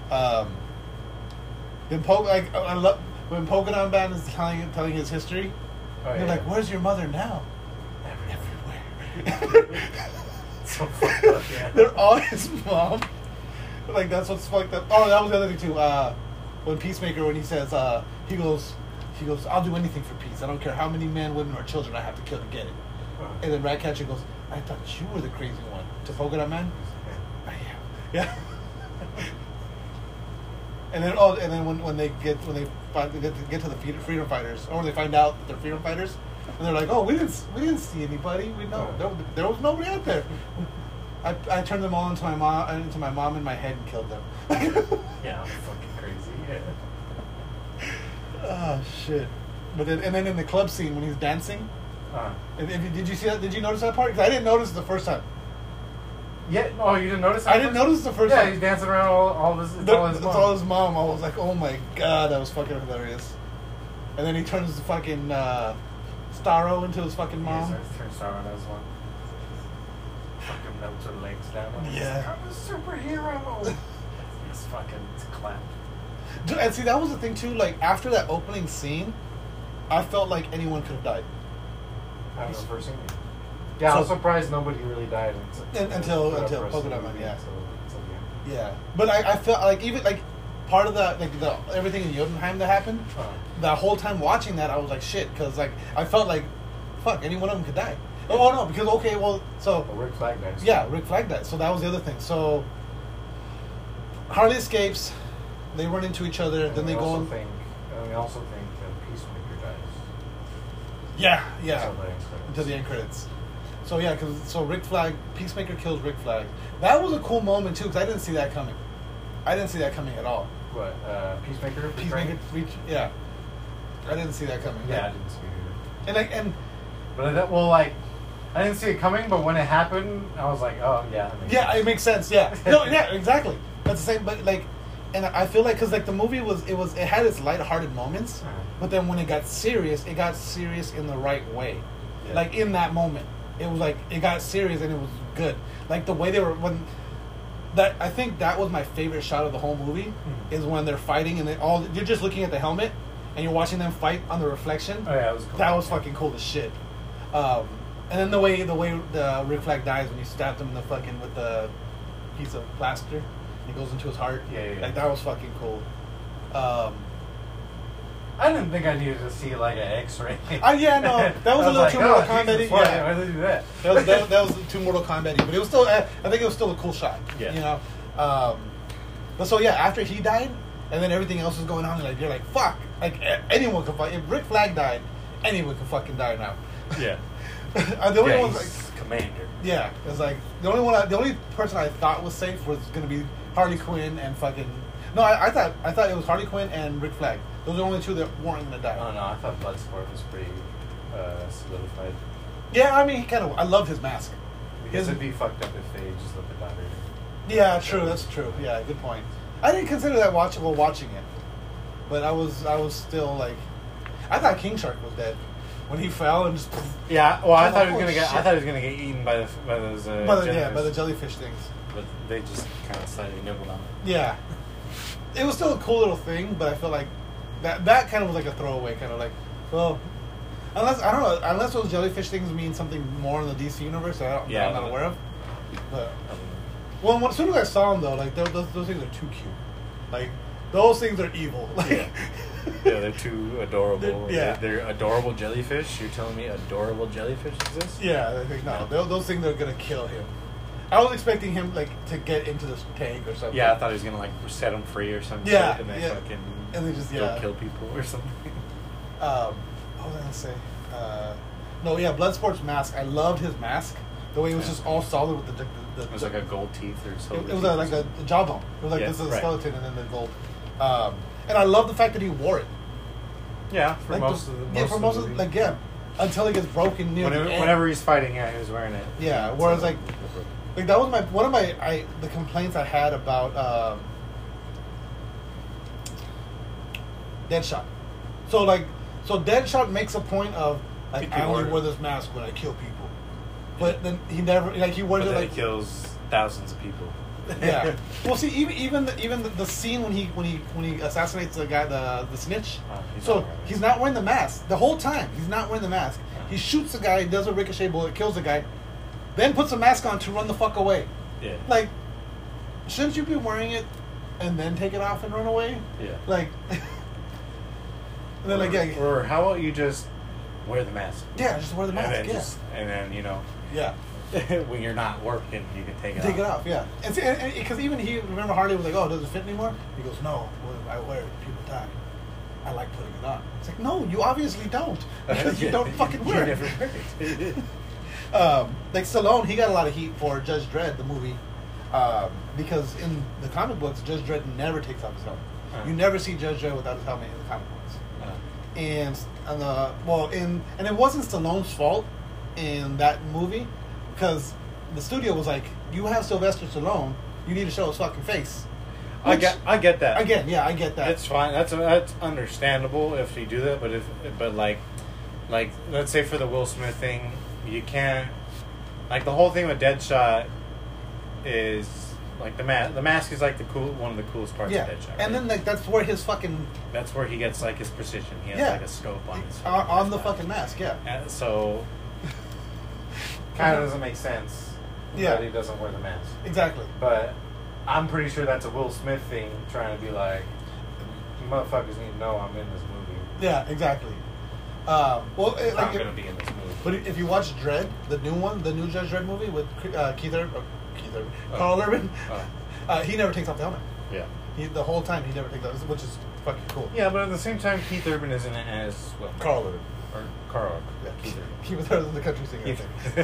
C: Then I love when Polka Dot Man is telling his history.
H: Oh,
C: They're
H: yeah.
C: like, "Where's your mother now?"
H: Everywhere.
C: Everywhere.
H: So fucked up, yeah.
C: They're all his mom. Like that's what's fucked up. Oh, that was the other thing too. When Peacemaker, when he says, he goes, "I'll do anything for peace. I don't care how many men, women, or children I have to kill to get it." And then Ratcatcher goes, "I thought you were the crazy one." To Polka Dot Man. I am. Yeah. And then when they get to the freedom fighters, or when they find out that they're freedom fighters, and they're like, "Oh, we didn't see anybody. We know there was nobody out there." I turned them all into my mom in my head and killed them.
H: Yeah, I'm fucking crazy. Yeah.
C: Oh shit! But then in the club scene when he's dancing, did you see that? Did you notice that part? Because I didn't notice it the first time.
H: Yeah. Oh, you didn't notice?
C: I didn't notice the first
H: Yeah,
C: time.
H: he's dancing around all his. It's all his
C: It's
H: mom.
C: all his mom. I was like, oh my god, that was fucking hilarious. And then he turns the fucking Starro into his fucking mom.
H: Yeah, so turns Starro as one. Fucking melts her legs down.
C: Yeah.
H: I'm a superhero. It's fucking clap.
C: Dude, and see, that was the thing too. Like after that opening scene, I felt like anyone could have died.
H: I was the first scene. Yeah, I was surprised nobody really died
C: Until
H: the rest
C: Polka
H: of the
C: Dot Man,
H: movie,
C: yeah.
H: So it's like, yeah.
C: Yeah, but I felt like even like part of the everything in Jotunheim that happened, the whole time watching that I was like shit because like I felt like fuck any one of them could die. Oh no, because okay, well so
H: But Rick Flag died.
C: yeah, Rick Flag died, so that was the other thing. So Harley escapes, they run into each other, then they go.
H: We also think Peacemaker dies.
C: Yeah.
H: Until the end credits.
C: Until the end credits. So yeah, so Rick Flag, Peacemaker kills Rick Flag. That was a cool moment too, because I didn't see that coming. I didn't see that coming at all.
H: What? Peacemaker?
C: Peacemaker, yeah. I didn't see that coming.
H: Yeah, I didn't see it either.
C: And
H: But I didn't see it coming, but when it happened, I was like, oh, yeah. That makes
C: yeah,
H: sense.
C: it makes sense. Yeah, no, yeah, exactly. That's the same. But like, and I feel like because like the movie it had its lighthearted moments, but then when it got serious in the right way.
H: Yeah.
C: Like in that moment, it was like it got serious and it was good. Like the way they were that I think that was my favorite shot of the whole movie is when they're fighting and you're just looking at the helmet and you're watching them fight on the reflection.
H: Oh yeah, it was cool.
C: That was fucking cool as shit. And then the way the Rick Flag dies when you stabbed him in the fucking with the piece of plaster, it goes into his heart.
H: Yeah.
C: Like that was fucking cool.
H: I didn't think I needed to see like an X-ray.
C: Yeah, no, that was a little too Mortal Kombat.
H: Jesus, why did they do that?
C: That was too Mortal Kombat, but it was still. I think it was still a cool shot.
H: Yeah.
C: You know. But so yeah, after he died, and then everything else was going on, you're like, fuck, like anyone could fight. If Rick Flag died, anyone could fucking die now.
H: Yeah.
C: The only one was
H: he's
C: like,
H: commander.
C: yeah, it was like the only person I thought was safe was gonna be Harley Quinn and fucking. No, I thought it was Harley Quinn and Rick Flag. Those are the only two that weren't gonna die.
H: Oh no, I thought Bloodsport was pretty solidified.
C: Yeah, I mean, I loved his mask.
H: Because it'd be fucked up if they just let the daughter.
C: Yeah, true. That's true. Yeah, good point. I didn't consider that watching it, but I was still like, I thought King Shark was dead when he fell and just.
H: Yeah, well, I thought he was
C: Holy
H: gonna get.
C: shit.
H: I thought he was gonna get eaten by those.
C: By the jellyfish things.
H: But they just kind of slightly nibbled on it.
C: Yeah, it was still a cool little thing, but I feel like that kind of was like a throwaway, kind of like, well, unless those jellyfish things mean something more in the DC universe that I'm not aware of. But well, as soon as I saw them though, like those things are too cute. Like those things are evil. Like,
H: Yeah, they're too adorable.
C: They're
H: adorable jellyfish. You're telling me adorable jellyfish exist?
C: Yeah, I think no. Those things are gonna kill him. I was expecting him like to get into this tank or something.
H: Yeah, I thought he was gonna like set them free or something.
C: Yeah,
H: and then
C: yeah.
H: fucking
C: And they just
H: go kill people or something.
C: What was I gonna say? No, yeah, Bloodsport's mask. I loved his mask. The way it was just all solid with the
H: It was like a gold teeth or something.
C: It was like a jawbone. It was like this is a skeleton and then the gold. And I love the fact that he wore it.
H: Yeah, for
C: Like
H: most of the movie.
C: like yeah, until he gets broken near the end.
H: Whenever he's fighting, yeah, he was wearing it.
C: Yeah, whereas like that was one of the complaints I had about Deadshot. So Deadshot makes a point of like I only wear this mask when I kill people, but then he never he wears it like
H: he kills thousands of people.
C: Yeah. Well, see, even the scene when he assassinates the guy, the snitch. He's not wearing the mask the whole time. He's not wearing the mask. He shoots the guy, does a ricochet bullet, kills the guy, then puts a mask on to run the fuck away.
H: Yeah.
C: Like, shouldn't you be wearing it and then take it off and run away?
H: Yeah.
C: Like. And then like
H: or how about you just wear the mask?
C: Yeah, just wear the mask.
H: And then
C: Yeah.
H: when you're not working, you can take it off.
C: Take it off, yeah. And because even remember Harley was like, "Oh, does it fit anymore?" He goes, "No, I wear it. People die. I like putting it on." It's like, no, you obviously don't because you don't fucking wear it. Like Stallone, he got a lot of heat for Judge Dredd, the movie, because in the comic books, Judge Dredd never takes off his helmet. You never see Judge Dredd without his helmet in the comic books. And it wasn't Stallone's fault in that movie. Because the studio was like, you have Sylvester Stallone, you need to show his fucking face.
H: I get that.
C: Again, yeah, I get that.
H: It's fine. That's understandable if you do that. But like let's say for the Will Smith thing, you can't. Like the whole thing with Deadshot is like the mask is like one of the coolest parts of Deadshot. Right?
C: And then like that's where his fucking.
H: That's where he gets like his precision. He has like a scope on his.
C: On the fucking mask, yeah.
H: And so. Kind of doesn't make sense that he doesn't wear the mask.
C: Exactly.
H: But I'm pretty sure that's a Will Smith thing, trying to be like, you motherfuckers need to know I'm in this movie.
C: Yeah, exactly.
H: I'm going to be in this movie.
C: But if you watch Dredd, the new Judge Dredd movie with Carl Urban, he never takes off the helmet.
H: Yeah.
C: The whole time he never takes off, which is fucking cool.
H: Yeah, but at the same time, Keith Urban isn't as well.
C: Carl Urban.
H: Or Carl.
C: Yeah,
H: Keith Urban.
C: Keith Urban, the country singer.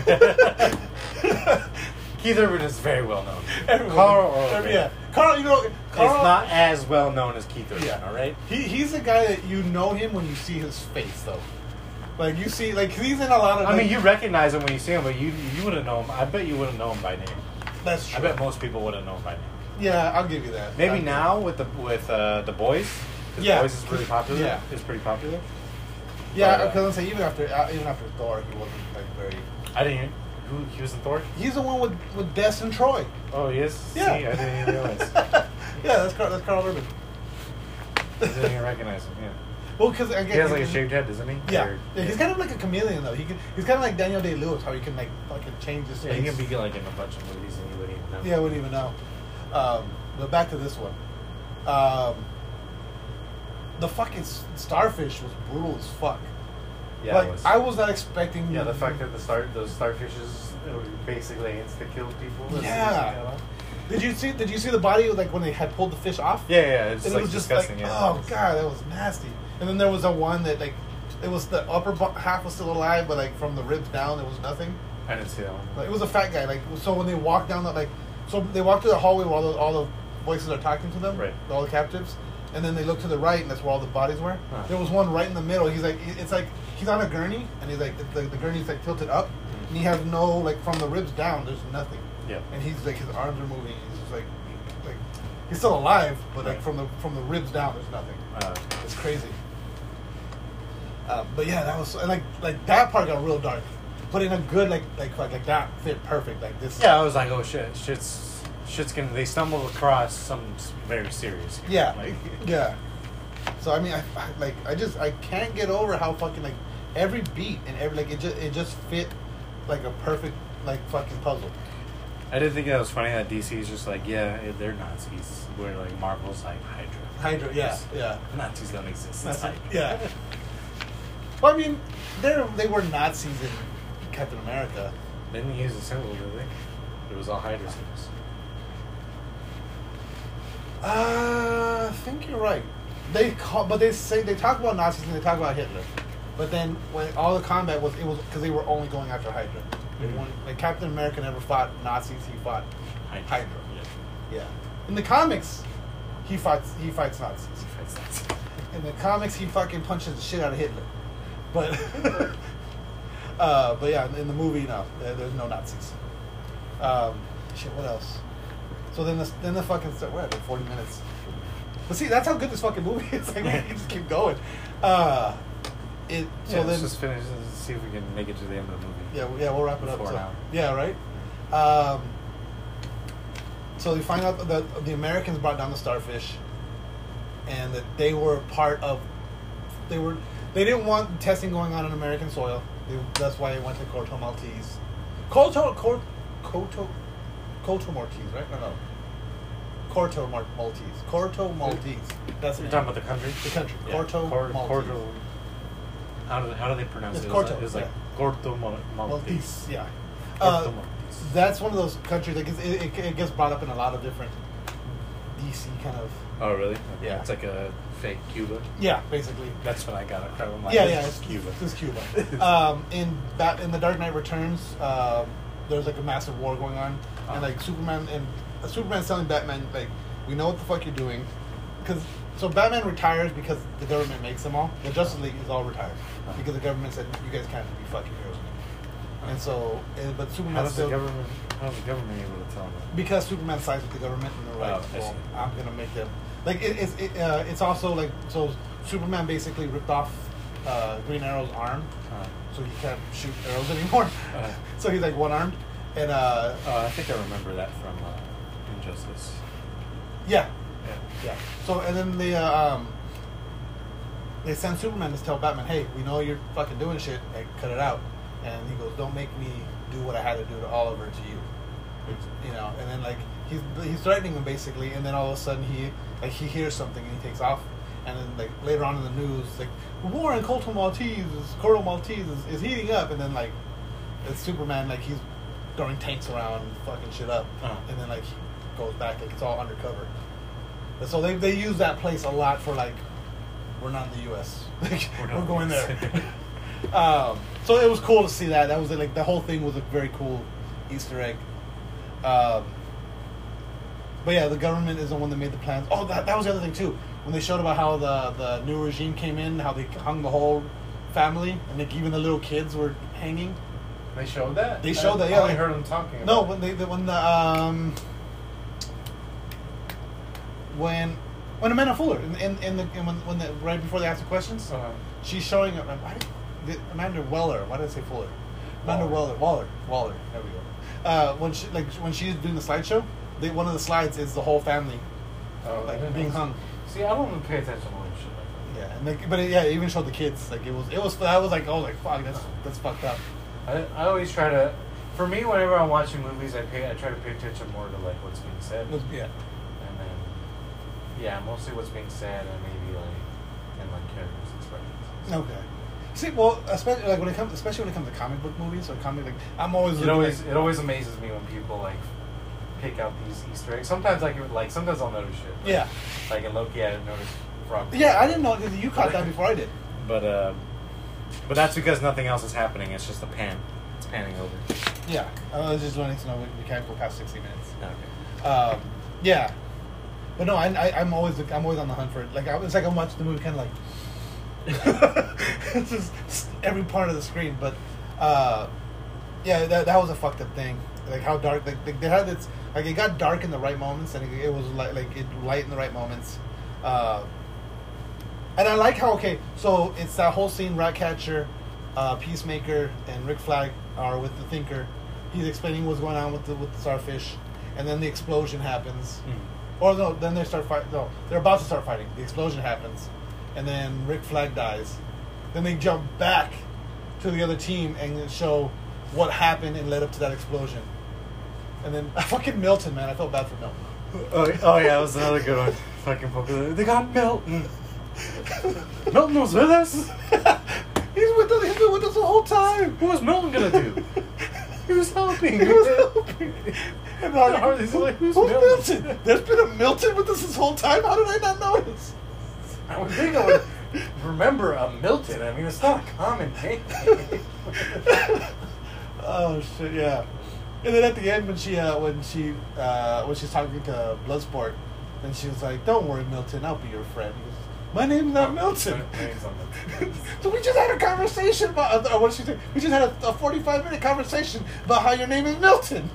H: Keith Urban is very well known.
C: Carl, Carl,
H: is not as well known as Keith Urban. Yeah. All right.
C: He's the guy that you know him when you see his face, though. Like you see, like he's in a lot of.
H: I mean, you recognize him when you see him, but you wouldn't know him. I bet you wouldn't know him by name.
C: That's true.
H: I bet most people wouldn't know him by name.
C: Yeah, I'll give you that.
H: Maybe now with the Boys.
C: Yeah,
H: Boys is really popular.
C: Yeah,
H: it's pretty popular.
C: Yeah, because I'm saying even after Thor, he wasn't like very.
H: I didn't. Who he was in Thor?
C: He's the one with Des and Troy.
H: Oh, he is.
C: Yeah.
H: See, I didn't even realize.
C: Yeah, that's Carl Urban.
H: I didn't even recognize him. Yeah.
C: Well, because again,
H: He has like a shaved head, doesn't he?
C: Yeah.
H: Or-
C: Yeah, he's kind of like a chameleon though. He's kind of like Daniel Day Lewis, how he can like fucking change his
H: Yeah,
C: face.
H: he can be like in a bunch of movies and you wouldn't even know.
C: Yeah, I wouldn't even know. But back to this one. The fucking starfish was brutal as fuck.
H: Yeah,
C: like
H: it was.
C: I was not expecting.
H: Yeah, the fact that those starfishes basically insta killed people. is-
C: Yeah. Did you see the body like when they had pulled the fish off?
H: Yeah, it's
C: And
H: like
C: it was just
H: disgusting.
C: like,
H: yeah.
C: oh god, that was nasty. And then there was a one that like, it was the upper half was still alive, but like from the ribs down, there was nothing.
H: I didn't see that one.
C: Like, it was a fat guy. Like so, when they walked down the so they walk through the hallway where all the voices are talking to them,
H: Right.
C: all the captives, and then they look to the right, and that's where all the bodies were.
H: Huh.
C: There was one right in the middle. He's like, it's like he's on a gurney, and he's like the gurney's like tilted up, and he has no like from the ribs down. There's nothing.
H: Yeah.
C: And he's like his arms are moving. He's just like he's still alive, but like
H: Right.
C: from the ribs down, there's nothing. It's crazy. But yeah, that was and like that part got real dark, but in a good like that fit perfect like this.
H: Yeah, I was like, oh shit, shit's gonna. They stumbled across something very serious. Here.
C: Yeah,
H: Like,
C: yeah. So I mean, I can't get over how fucking like every beat and every like it just fit like a perfect like fucking puzzle.
H: I did think that was funny that DC is just like, yeah, they're Nazis. Where like Marvel's like Hydra.
C: Yeah.
H: Nazis don't exist.
C: That's
H: It's like,
C: yeah. Well, I mean, they were Nazis in Captain America.
H: They didn't use a symbol, did they? It was all Hydra symbols.
C: I think you're right. They talk about Nazis and they talk about Hitler, but then when all the combat it was because they were only going after Hydra. They weren't, like Captain America never fought Nazis. He fought Hydra.
H: Yeah.
C: Yeah. In the comics, he fights Nazis.
H: He fights Nazis.
C: In the comics, he fucking punches the shit out of Hitler. But but yeah, in the movie, no, there's no Nazis. Shit, what else? So then the fucking we're at like 40 minutes. But see, that's how good this fucking movie is. Like we can just keep going.
H: Let's just finish and see if we can make it to the end of the movie.
C: Yeah, we'll wrap it up.
H: Before
C: So,
H: an hour.
C: yeah, right. So we find out that the Americans brought down the starfish, and that they were part of. They didn't want testing going on American soil. That's why they went to Corto Maltese. Corto Maltese, right? No. Corto Maltese. Corto Maltese. That's the
H: You're
C: name.
H: talking about the country?
C: The country.
H: Yeah.
C: Corto Maltese.
H: Corto. How do they pronounce
C: It's
H: it?
C: Corto,
H: It was like
C: yeah.
H: Corto Maltese.
C: Maltese, yeah.
H: Corto Maltese.
C: That's one of those countries that it gets brought up in a lot of different DC kind of.
H: Oh, really?
C: Yeah.
H: It's like a fake Cuba.
C: Yeah, basically.
H: That's what I got out of my
C: It's
H: Cuba.
C: It's Cuba. In The Dark Knight Returns, there's like a massive war going on, and like Superman's telling Batman like, we know what the fuck you're doing, so Batman retires because the government makes them all. The Justice League is all retired because the government said you guys can't be fucking heroes anymore. And so, but Superman
H: How's the
C: still
H: government able to tell them?
C: because Superman sides with the government and they're like,
H: Oh, I
C: well,
H: see.
C: I'm gonna make them like it's also like so Superman basically ripped off Green Arrow's arm, so he can't shoot arrows anymore. So he's like one armed, and
H: I think I remember that from Injustice.
C: yeah.
H: Yeah.
C: So and then they send Superman to tell Batman, hey, we know you're fucking doing shit, like cut it out. And he goes, don't make me do what I had to do to Oliver to you. You know, and then like he's threatening him basically, and then all of a sudden he hears something and he takes off, and then like later on in the news, like the war in Corto Maltese is heating up, and then like it's Superman like he's throwing tanks around, fucking shit up, and then like he goes back like it's all undercover. And so they use that place a lot for like we're not in the U.S. Like, we're going there. So it was cool to see that. That was like the whole thing was a very cool Easter egg. But yeah, the government is the one that made the plans. Oh, that was the other thing too. When they showed about how the new regime came in, how they hung the whole family, and like even the little kids were hanging.
H: They showed that.
C: They showed that.
H: I
C: Yeah,
H: only heard them talking.
C: No,
H: about
C: when Amanda Fuller when right before they asked the questions,
H: it.
C: she's showing up. Amanda Weller. Why did I say Fuller? Amanda Waller. There we go. When she's doing the slideshow, one of the slides is the whole family being hung.
B: See, I don't even pay attention to all this shit like that.
C: Yeah, it even showed the kids. Like it was. I was like, fuck, that's fucked up.
B: I always try to. For me, whenever I'm watching movies, I try to pay attention more to like what's being said.
C: Yeah.
B: And then, mostly what's being said, and maybe like characters' expressions.
C: Okay. See, well, especially when it comes to comic book movies or I'm always
B: It always amazes me when people like pick out these Easter eggs. Sometimes sometimes I'll notice shit.
C: Yeah.
B: Like in Loki, I didn't notice Rock.
C: Yeah, I didn't know you caught that before I did.
H: But that's because nothing else is happening. It's just a pan. It's panning over.
C: Yeah, I was just wanting to know we can't go past 60 minutes.
H: Okay.
C: Yeah, but no, I'm always on the hunt for it. Like it's like I'm watching the movie kind of like it's just every part of the screen. But yeah, that was a fucked up thing. Like how dark they had this. Like it got dark in the right moments, and it was like it light in the right moments. And I like how so it's that whole scene. Ratcatcher, Peacemaker, and Rick Flag are with the Thinker. He's explaining what's going on with the starfish, and then the explosion happens. Or no, then they start fighting. No, they're about to start fighting. The explosion happens, and then Rick Flag dies. Then they jump back to the other team and show what happened and led up to that explosion. And then fucking Milton, man, I felt bad for Milton.
H: Oh yeah, that was another good one. Fucking focus. They got Milton. Milton was with us.
C: He's been with us the whole time.
H: What was Milton gonna do? He was helping.
C: And Harley's like, who's Milton? There's been a Milton with us this whole time? How did I not notice?
B: I would think I would remember a Milton. I mean, it's not a common name.
C: Oh shit, yeah. And then at the end, when she's talking to Bloodsport, and she was like, "Don't worry, Milton, I'll be your friend." He goes, "My name's not Milton."
B: My name's not Milton.
C: So we just had a conversation about what did she say? We just had a 45-minute conversation about how your name is Milton.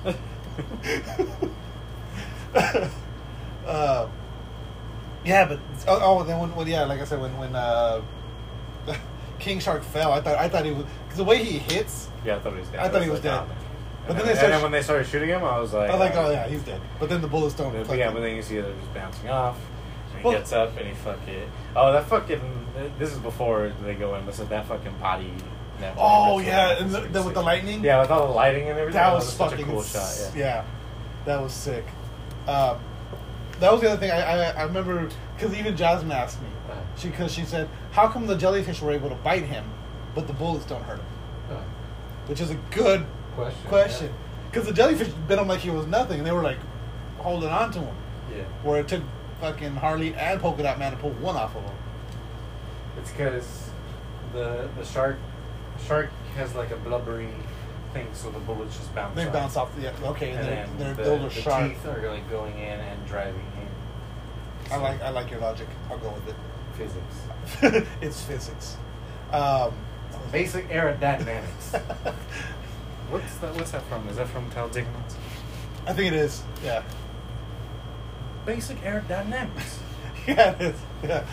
C: Yeah, but then when like I said, when King Shark fell, I thought he was, because the way he hits.
H: Yeah, I thought he was dead.
C: I thought he was dead.
H: But then when they started shooting him, I was like,
C: oh yeah, he's dead. But then the bullets don't.
H: But then you see they're just bouncing off. And he
C: Well-
H: gets up and he fucking. Oh, that fucking. This is before they go in. But so that fucking body. That
C: Oh
H: rips
C: yeah,
H: was
C: and
H: pretty
C: with the
H: sick.
C: lightning.
H: Yeah, with all the lighting and everything.
C: That was
H: such
C: fucking
H: a cool shot. Yeah.
C: that was sick. That was the other thing I remember, because even Jasmine asked me, because she said, "How come the jellyfish were able to bite him, but the bullets don't hurt him?" Which is a good question. Because the jellyfish bit him like he was nothing, and they were like holding on to him.
B: Yeah.
C: Where it took fucking Harley and Polka Dot Man to pull one off of him.
B: It's because the shark has like a blubbery thing, so the bullets just bounce.
C: They
B: off.
C: bounce off. Yeah, okay,
B: And
C: and
B: then
C: those are
B: the
C: sharp.
B: teeth are like going in and driving in.
C: I like your logic. I'll go with it.
B: Physics.
C: It's physics.
B: Basic aerodynamics.
H: What's that from? Is that from Talladega Nights?
C: I think it is. Yeah.
B: Basic aerodynamics.
C: Yeah, it is. Yeah.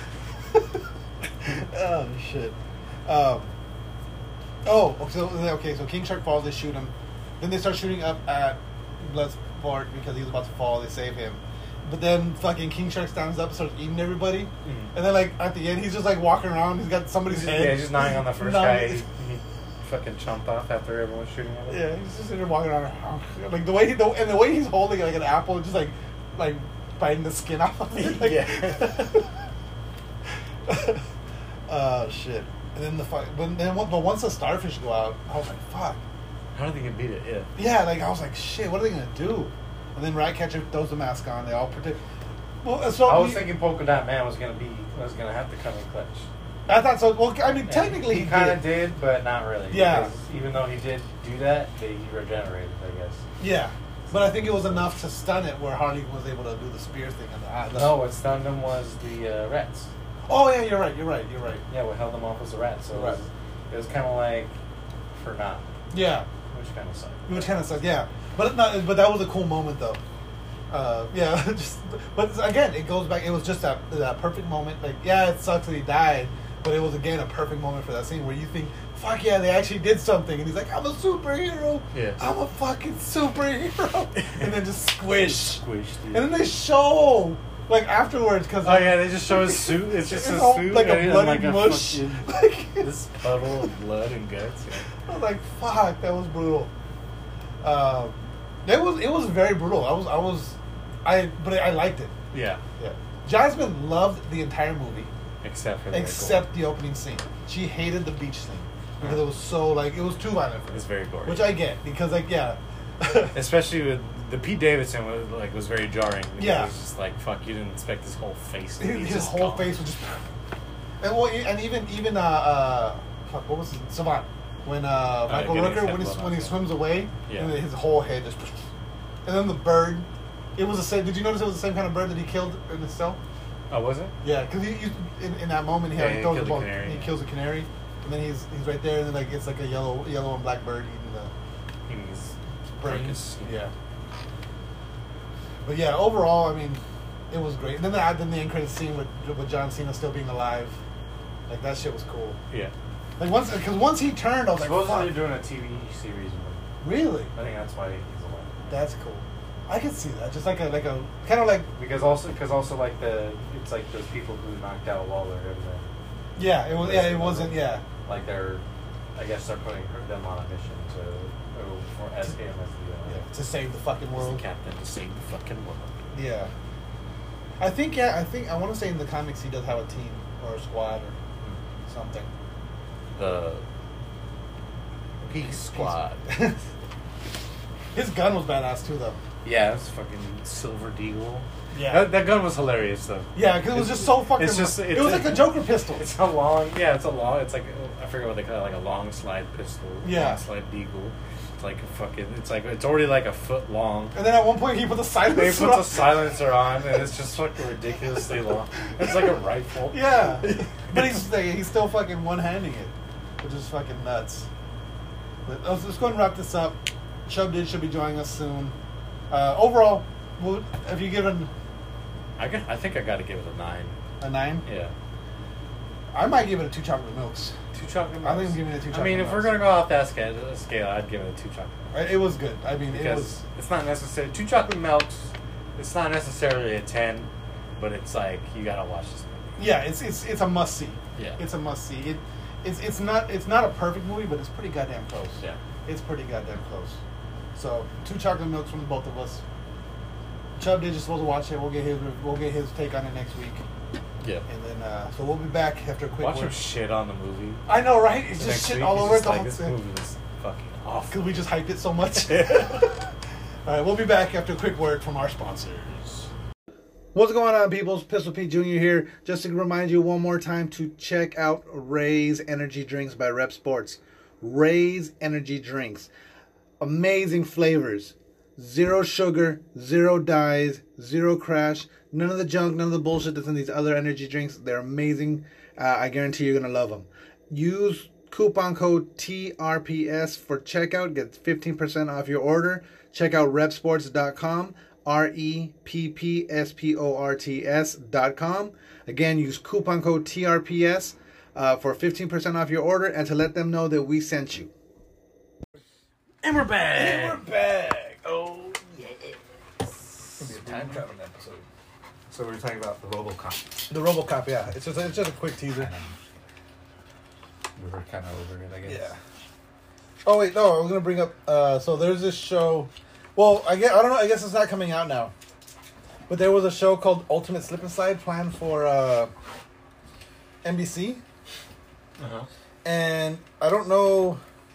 C: Oh shit. So King Shark falls. They shoot him. Then they start shooting up at Bloodsport because he was about to fall. They save him. But then fucking King Shark stands up and starts eating everybody. And then like at the end, he's just like walking around. He's got somebody's head.
H: Yeah, he's just gnawing on the first guy. He fucking chomped off after everyone was shooting at him.
C: Yeah, he's just sitting there walking around. Like the way he's holding like an apple, just like biting the skin off of it. Like,
H: Yeah.
C: Oh shit! And then but once the starfish go out, I was like, fuck.
H: How do they get beat it? Yeah.
C: Yeah, like I was like, shit. What are they gonna do? And then Ratcatcher throws the mask on. They all protect. Well, so
B: I was thinking Polka Dot Man was gonna have to come in clutch.
C: I thought so. Well, I mean,
B: Yeah,
C: technically
B: he kind of did, but not really.
C: Yeah.
B: Because even though he did do that, he regenerated, I guess.
C: Yeah, but I think it was enough to stun it where Harley was able to do the spear thing.
B: No, what stunned him was the rats.
C: Oh yeah, you're right.
B: Yeah, what held them off was the rats. So
C: Right.
B: it was kind of like for naught,
C: Yeah,
B: which kind of sucked.
C: which kind of sucks. Yeah, but that was a cool moment though. Yeah, but again, it goes back. It was just that perfect moment. Like, yeah, it sucks that he died, But it was again a perfect moment for that scene where you think, fuck yeah, they actually did something, and he's like, I'm a superhero.
H: Yeah.
C: I'm a fucking superhero, and then just squish.
H: Squished.
C: And then they show like afterwards because
H: Oh yeah, they just show his suit. It's just
C: it's
H: his
C: all
H: suit,
C: like a
H: and
C: bloody mush.
H: fucking-
C: Like,
H: this puddle of blood and guts. Yeah.
C: I was like, fuck, that was brutal. It was very brutal. But I liked it.
H: Yeah,
C: Yeah. Jasmine loved the entire movie
H: except for the
C: except the opening scene. She hated the beach scene because it was so like it was too violent for
H: gore. It's
C: her.
H: very gory.
C: Which I get because like yeah.
H: Especially with the Pete Davidson was very jarring. Because
C: Yeah.
H: it was just like fuck. You didn't expect his whole face to be
C: his
H: just
C: whole
H: gone.
C: face was just and even fuck, what was it? Savant when Michael
H: getting
C: Rooker
H: his
C: when
H: head blown
C: he
H: off,
C: swims away
H: Yeah.
C: and his whole head just and then the bird. It was the same. Did you notice it was the same kind of bird that he killed in the cell?
H: Oh, was it?
C: Yeah, because in that moment
H: Yeah,
C: he
H: he
C: throws the
H: killed the
C: ball.
H: canary,
C: He
H: yeah.
C: kills a canary, and then he's right there, and then like it's like a yellow and black bird eating the
H: He's
C: brains. Yeah. But yeah, overall, I mean, it was great. And then the end credit scene with John Cena still being alive, like that shit was cool.
H: Yeah.
C: Like once he turned, I was like,
H: Supposedly
C: fuck,
H: they're doing a TV series.
C: really?
H: I think that's why he's alive.
C: That's cool. I could see that. Just like a kind of like
H: Because also like it's like those people who knocked out Waller in the
C: yeah, it wasn't
H: like I guess they're putting them on a mission as him as the
C: to save the fucking
H: as the
C: world.
H: captain to save the fucking world.
C: Yeah. I think I want to say in the comics he does have a team or a squad or something.
H: The Peace Squad.
C: His gun was badass too, though.
H: Yeah, it's fucking Silver Deagle.
C: Yeah.
H: That gun was hilarious though.
C: Yeah, because it was just so fucking.
H: It's just
C: it was like a Joker pistol.
H: It's a long. It's like I forget what they call it, like a long slide pistol.
C: Yeah.
H: Long slide deagle. It's like a fucking. It's already like a foot long.
C: And then at one point he put the silencer
H: They put
C: on.
H: the silencer on, and it's just fucking ridiculously long. It's like a rifle.
C: Yeah, but he's still fucking one-handing it, which is fucking nuts. But let's go ahead and wrap this up. Chubb should be joining us soon. Overall, have you given
H: I think I got to give it a 9.
C: a 9?
H: Yeah.
C: I might give it a 2 chocolate milks.
H: 2 chocolate.
C: I think I'm giving it a 2 chocolate
H: I mean, if
C: milks.
H: we're gonna go off that scale, I'd give it a 2 chocolate.
C: It was good. I mean, it
H: Because
C: was.
H: it's not necessary. 2 chocolate milks. It's not necessarily a 10, but it's like you gotta watch this movie.
C: Yeah, it's a must see.
H: Yeah.
C: It's a must see. It's not a perfect movie, but it's pretty goddamn close.
H: Yeah.
C: It's pretty goddamn close. So 2 chocolate milks from both of us. Chubb is supposed to watch it. We'll get his take on it next week,
H: Yeah.
C: and then so we'll be back after a quick
H: Watch him
C: word.
H: shit on the movie.
C: I know, right? It's
H: The
C: just
H: next
C: shit
H: week,
C: all
H: he's
C: over it
H: just
C: the
H: like,
C: whole
H: this
C: thing.
H: movie was fucking awful.
C: Because we just hyped it so much. All right, we'll be back after a quick word from our sponsors. What's going on, people? It's Pistol Pete Jr. here. Just to remind you one more time to check out Ray's Energy Drinks by Rep Sports. Ray's Energy Drinks. Amazing flavors. 0 sugar, 0 dyes, 0 crash. None of the junk, none of the bullshit that's in these other energy drinks. They're amazing. I guarantee you're going to love them. Use coupon code TRPS for checkout. Get 15% off your order. Check out repsports.com. REPPSPORTS.com. Again, use coupon code TRPS for 15% off your order and to let them know that we sent you.
H: And we're back.
G: We're back. Oh, yes. It's going to be a time traveling episode.
A: So we're talking about the RoboCop.
C: The RoboCop, yeah. It's just a quick teaser.
A: We were kind of over it, I guess.
C: Yeah. Oh wait, no, I was gonna bring up. So there's this show. Well, I don't know. I guess it's not coming out now. But there was a show called Ultimate Slip and Slide planned for NBC,
H: Uh-huh.
C: and I don't know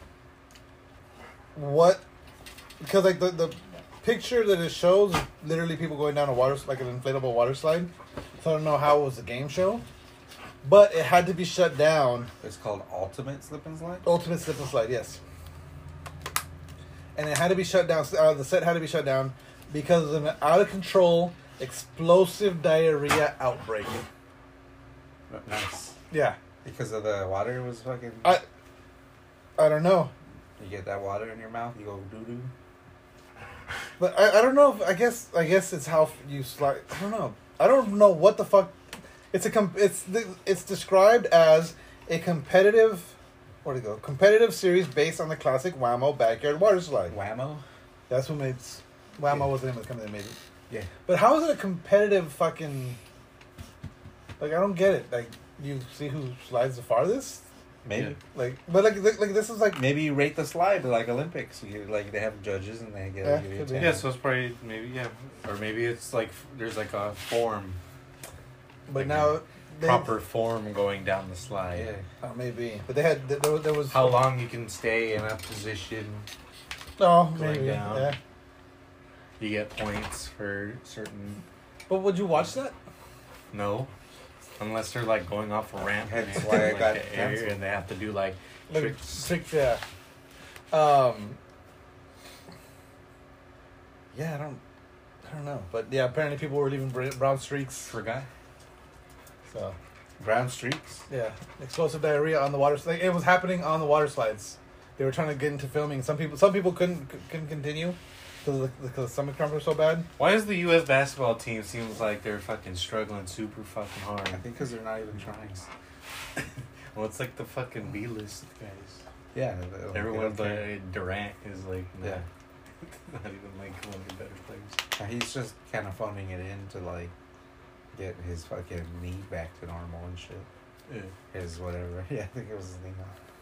C: what because like the picture that it shows is literally people going down a water like an inflatable water slide. So I don't know how it was a game show, but it had to be shut down.
A: It's called Ultimate Slip and Slide?
C: Ultimate Slip and Slide, yes. And it had to be shut down. The set had to be shut down because of an out of control explosive diarrhea outbreak.
A: Nice.
C: Yeah,
A: Because of the water was fucking...
C: I don't know,
A: You get that water in your mouth, you go doo-doo.
C: but I don't know. I guess it's how you slide. I don't know. I don't know what the fuck. It's described as a competitive, where'd it go? Competitive series based on the classic Whammo backyard water slide.
A: Whammo?
C: That's what made Whammo
A: Yeah.
C: was the name of the company that made it.
A: Yeah.
C: But how is it a competitive fucking? Like I don't get it. Like you see who slides the farthest.
A: Maybe.
B: Yeah.
C: Like, but like this is like
A: Maybe you rate the slide like Olympics. Like they have judges and they
C: Yeah,
A: give you a
C: could be.
A: 10.
B: Yeah, so it's probably maybe or maybe it's like there's like a form,
C: But
B: like
C: now they,
B: proper form going down the slide.
A: Yeah.
C: maybe. But they had there was
B: How long you can stay in a position.
C: No,
B: going
C: maybe.
B: down.
C: Yeah.
B: You get points for certain.
C: But would you watch that?
B: No, unless they're like going off a ramp and
A: That's
B: it's
A: why I
B: like
A: got
B: the air
A: canceled.
B: and they have to do like
C: Like,
B: tricks.
C: yeah. Yeah, I don't know, but yeah, apparently people were leaving brown streaks.
B: Forgot.
C: So
A: Brown streaks.
C: yeah, explosive diarrhea on the water. Like it was happening on the water slides. They were trying to get into filming. Some people couldn't continue because the stomach cramps were so bad.
B: Why does the U.S. basketball team seems like they're fucking struggling super fucking hard?
A: I think because they're not even trying.
B: Well, it's like the fucking B-list guys.
A: Yeah.
B: Everyone but Durant is like, nah,
A: Yeah.
B: not even like one of the better players.
A: He's just kind of phoning it in to like get his fucking knee back to normal and shit.
B: Yeah.
A: His whatever. Yeah, I think it was his knee.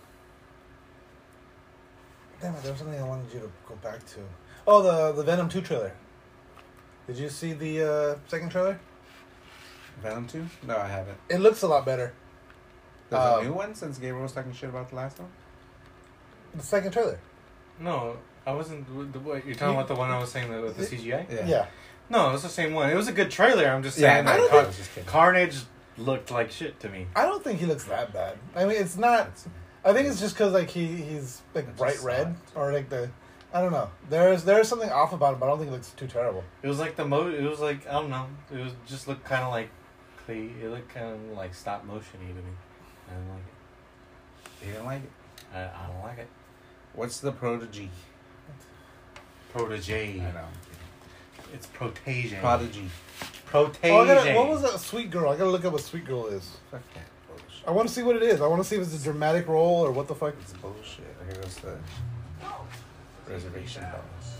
C: Damn it, there was something I wanted you to go back to. Oh, the Venom 2 trailer. Did you see the second trailer?
A: Venom 2? No, I haven't.
C: It looks a lot better.
A: There's a new one since Gabriel was talking shit about the last one?
C: The second trailer.
B: No, I wasn't. What, you're talking about the one I was saying with the CGI?
C: Yeah.
B: No, it was the same one. It was a good trailer. I'm just saying.
A: Yeah,
C: I
B: like,
C: don't
A: I was just kidding.
B: Carnage looked like shit to me.
C: I don't think he looks that bad. I mean, it's not. I think it's just because like he's like
A: It's
C: bright
A: just
C: red
A: soft.
C: or like the. I don't know. There's something off about him, but I don't think it looks too terrible.
B: It was like it was like I don't know. It was just looked kind of like clay. It looked kind of like stop motion-y to me. I didn't like it.
A: You didn't like it?
B: I don't like it.
A: What's the Prodigy?
B: Protege.
A: I know.
B: It's protege.
A: Prodigy.
B: Protege.
C: Oh, what was that Sweet Girl? I gotta look up what Sweet Girl is.
A: Fuck that bullshit.
C: I want to see what it is. I want to see if it's a dramatic role or what the fuck.
A: It's bullshit. Here goes the reservation dogs.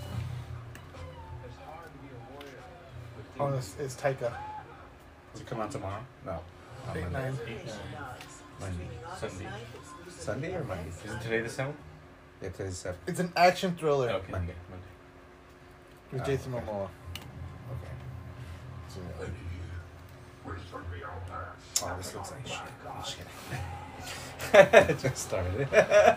C: Oh, it's Taika.
A: Does it come out tomorrow? No. Not
C: 8/9.
A: Monday. Monday.
B: Sunday.
A: Sunday or Monday?
B: Isn't today the 7th?
A: Yeah, today's 7th.
C: It's an action thriller
B: Okay.
A: Monday.
C: with
A: Oh,
C: Jason
A: okay.
C: Momoa.
A: Okay.
C: So,
A: Oh, this looks like shit. I'm just kidding. It just started.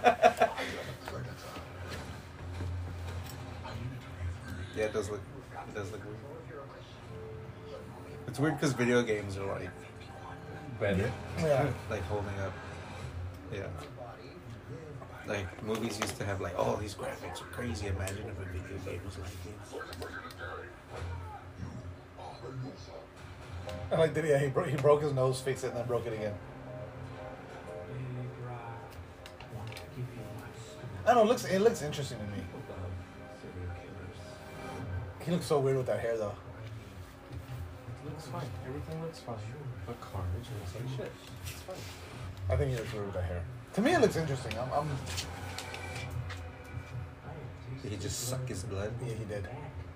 A: Yeah, it does look weird. It's weird because video games are like
B: Better.
C: yeah.
A: like holding up. Yeah. Like movies used to have like, oh, these graphics are crazy. Imagine if a video game was like this.
C: I like that. Yeah, he broke his nose, fixed it, and then broke it again. I don't know. It looks interesting to me. He looks so weird with that hair, though.
B: It looks fine. Everything looks fine. But Carnage looks like shit. It's fine.
C: I think he looks weird with that hair. To me, it looks interesting.
A: Did he just suck his blood?
C: Yeah, he did.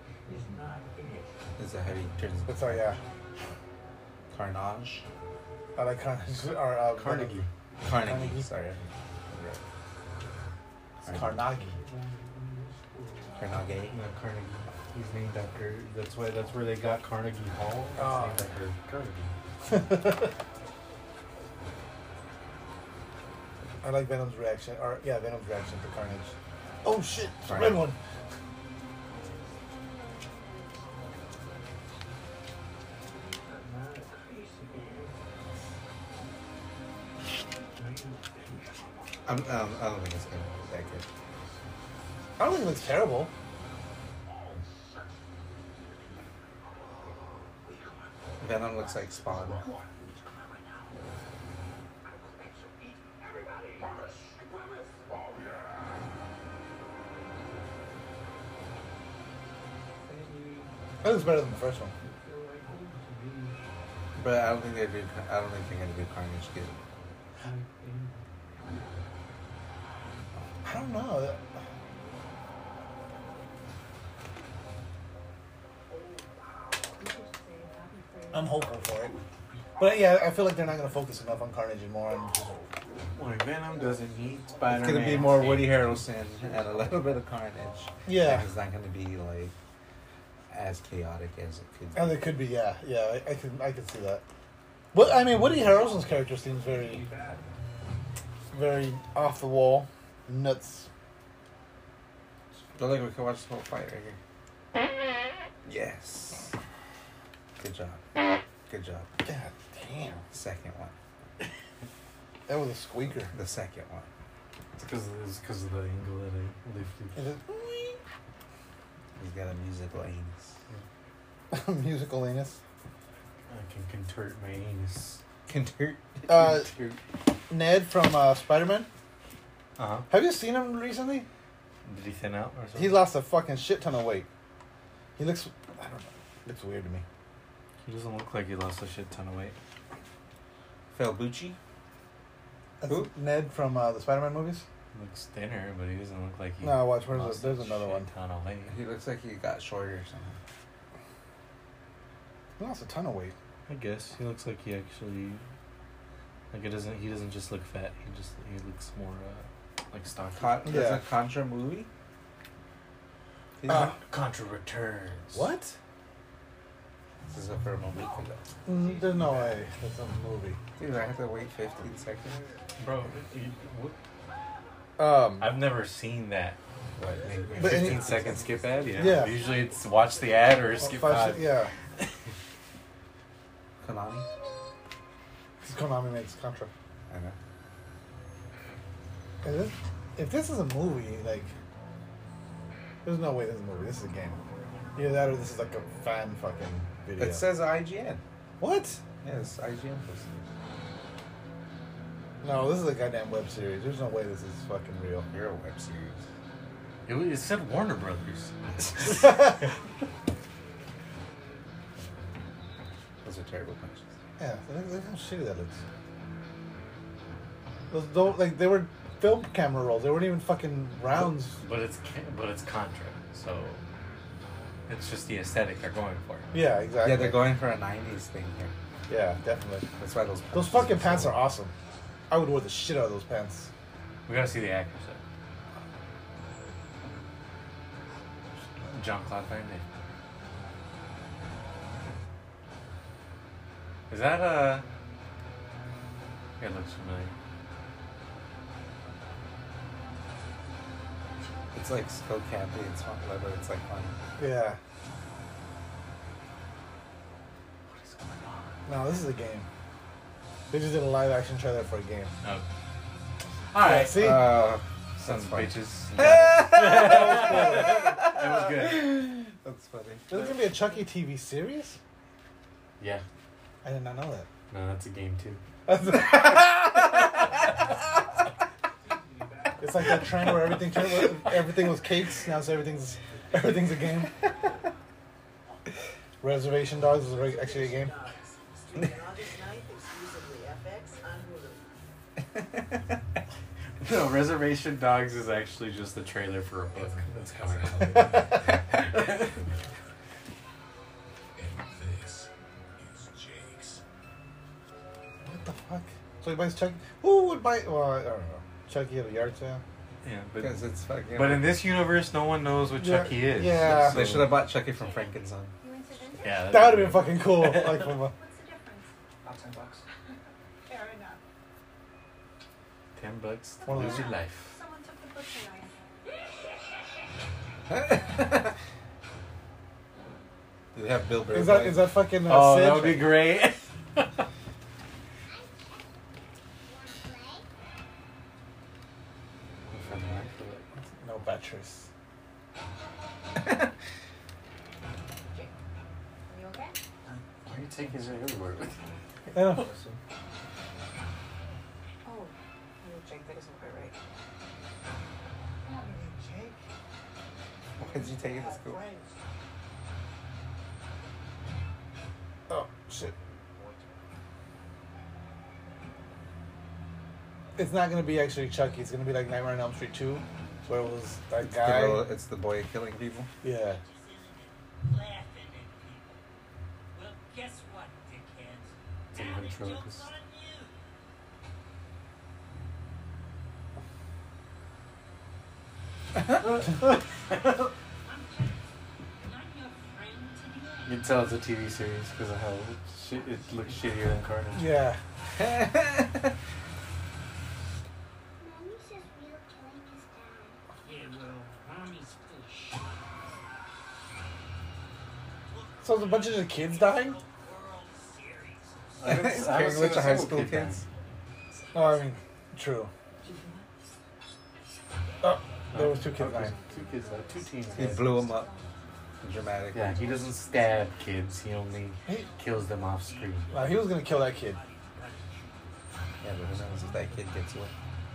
A: Is that how he turns
C: But sorry, yeah.
A: Carnage?
C: I like
B: Carnegie.
A: Carnegie. Sorry.
C: It's Carnegie.
A: Carnegie.
B: No, Carnegie. He's named after. That's where they got Carnegie Hall. It's
C: Oh.
B: named after Carnegie.
C: I like Venom's reaction. Venom's reaction to Carnage. Oh shit! It's a
A: Right.
C: red one.
A: I don't think it's gonna be that good.
C: I don't think it looks terrible.
A: Venom looks like Spawn.
C: It looks better than the first one.
A: But I don't think they do. I don't think they're gonna do Carnage good.
C: I don't know. I'm hopeful for it. But yeah, I feel like they're not going to focus enough on Carnage and more on just...
B: Well, Venom doesn't need Spider-Man.
A: It's gonna be more Woody Harrelson and a little bit of Carnage.
C: Yeah.
A: And it's not gonna be like as chaotic as it could be.
C: And it could be, yeah. Yeah, I can see that. But, I mean, Woody Harrelson's character seems very, very off the wall. Nuts.
A: But look, we can watch the whole fight right here. Yes. Good job. Good job.
C: God damn.
A: Second one.
C: That was a squeaker.
A: The second one.
B: It's because of the angle that I lifted.
C: Is it
A: He's got a musical anus.
C: musical anus?
B: I can contort my anus.
A: Contort.
C: Ned from Spider-Man.
B: Uh-huh.
C: Have you seen him recently?
B: Did he thin out or something?
C: He lost a fucking shit ton of weight. He looks, I don't know, looks weird to me.
B: He doesn't look like he lost a shit ton of weight.
A: Felbucci?
C: That's
A: Who?
C: Ned from the Spider-Man movies?
B: He looks thinner, but he doesn't look like he...
C: No, watch,
B: lost
C: there's
B: a
C: another
B: shit
C: one.
B: ton of weight.
A: He looks like he got shorter or something.
C: He lost a ton of weight.
B: I guess he looks like he actually... Like he doesn't just look fat. He looks more like stocky.
C: Yeah.
A: There's a Contra movie?
B: Contra returns.
C: What?
A: This is a from a week ago.
C: There's no way. That's a movie.
A: Dude, I have to wait 15 seconds.
B: Bro,
C: Um,
B: I've never seen that.
A: What, maybe
C: But
B: 15 second skip ad?
C: Yeah.
B: Usually it's watch the ad or skip ad.
C: Yeah.
A: Konami?
C: Because Konami makes Contra.
A: I know.
C: If this is a movie, like, there's no way this is a movie. This is a game. Either that or this is like a fan fucking video.
A: It says IGN.
C: What?
A: Yes, IGN posted.
C: No, this is a goddamn web series. There's no way this is fucking real.
A: You're a web series.
B: It said Warner Brothers.
A: Those are terrible punches.
C: Yeah, look how shitty that looks. Those don't, like, they were film camera rolls. They weren't even fucking rounds.
B: But it's Contra, so it's just the aesthetic they're going for.
C: Yeah, exactly.
A: Yeah, they're going for a 90s thing here.
C: Yeah, definitely.
A: That's why those
C: Those fucking pants are awesome. I would wear the shit out of those pants.
B: We gotta see the actors. Jean-Claude Van Damme. Is that it looks familiar.
A: It's like so campy and smart, but it's like fun.
C: Yeah.
B: What is going on?
C: No, this is a game. They just did a live action trailer for a game.
B: Oh.
C: Alright, see?
B: Sons of
A: funny.
B: bitches.
C: that
B: It was good.
A: That's funny.
C: There's gonna be a Chucky TV series?
B: Yeah.
C: I did not know that.
B: No, that's a game too.
C: It's like that trend where everything was cakes. Now it's everything's a game. Reservation Dogs is actually a game.
F: Streaming August 9th, exclusively FX on Hulu.
B: No, Reservation Dogs is actually just the trailer for a book that's coming out.
C: What the fuck? So he buys Chucky. Who would buy? Well, I don't know. Chucky at a yard sale.
B: Yeah,
A: Because it's fucking.
B: but in this universe, no one knows what
C: Yeah,
B: Chucky is.
C: yeah.
A: They should have bought Chucky from Frankenstein.
B: Yeah,
C: That would have been fucking cool. Like from a,
D: What's the difference?
E: About $10.
D: Fair enough.
B: $10 to
C: One of
B: lose
C: those.
B: your life.
D: Someone took the butcher knife.
A: Do they have Bill Burr?
C: is that fucking
B: Oh,
C: Sid?
B: that would be great.
C: No batteries.
D: Are you okay?
B: Why are you taking his everywhere?
C: I know.
D: Oh, Jake, that isn't quite right.
F: Not really Jake.
A: Why did you take it to school?
F: Frank.
C: Oh shit. It's not gonna be actually Chucky. It's gonna be like Nightmare on Elm Street 2, where it was that
A: It's
C: guy.
A: it's the boy killing people.
C: Yeah.
F: Laughing at people. Well, guess what, dickheads?
B: It's a
F: Now the
B: ventriloquist.
F: joke's on you. I'm your friend today.
B: You can tell it's a TV series because of how it looks shittier than Carnage.
C: Yeah.
I: Mommy says real killing is bad.
F: Yeah, well, mommy's full shit.
C: So there's a bunch of the kids dying?
F: World Series.
B: I haven't
A: Carrying
B: seen
A: with
B: a
A: the high
B: single
A: school
B: kid die.
A: kids.
C: Oh, I mean, true. Oh, there was 2 kids
B: Okay.
C: dying.
B: 2 kids, like 2 teens.
A: He
B: died.
A: blew him up dramatically.
B: Yeah, he doesn't stab kids. He only
C: He-
B: kills them off screen.
C: He was gonna kill that kid.
A: Yeah, but who knows if that kid gets away?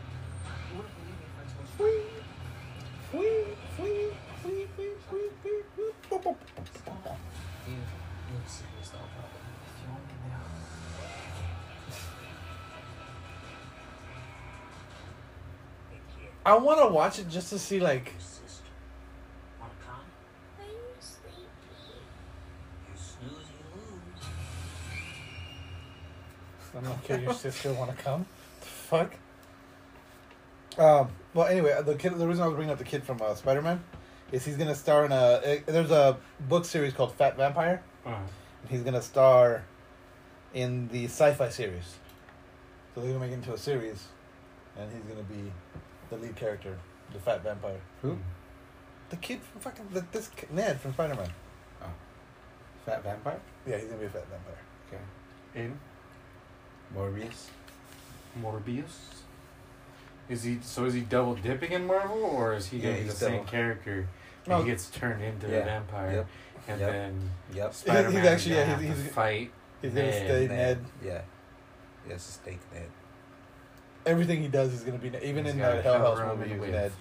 C: I want to watch it just to see, like,
F: Wanna come?
I: Are you sleepy?
F: You snooze, you lose.
C: I'm not kidding, your sister want to come? The fuck? Well, anyway, the reason I was bringing up the kid from Spider-Man is he's gonna star in there's a book series called Fat Vampire.
B: Uh-huh.
C: And he's gonna star in the sci-fi series. So they're gonna make it into a series, and he's gonna be the lead character, the Fat Vampire.
A: Who?
C: The kid from Ned from Spider-Man.
A: Fat vampire?
C: Yeah, he's gonna be a fat vampire.
A: Okay.
B: Aiden?
A: Morbius?
B: Morbius? Is he double dipping in Marvel, or is he
A: Yeah,
B: gonna be the
A: he's
B: same
A: double.
B: character?
C: No.
B: And he gets turned into
A: Yeah.
B: a vampire,
A: Yep.
B: and
A: Yep.
B: then
A: Yep.
B: Spider-Man
C: He's actually-
B: is
C: yeah,
B: gonna
C: he's-
B: have to
C: he's-
B: fight.
C: He's gonna
B: Ned.
C: stay Ned.
A: Yeah. Yes, steak Ned.
C: Everything he does is gonna be even
B: He's
C: in
B: gotta
C: that Hell House
B: cover him
C: movie.
B: in
C: He was
B: wet
C: Ned.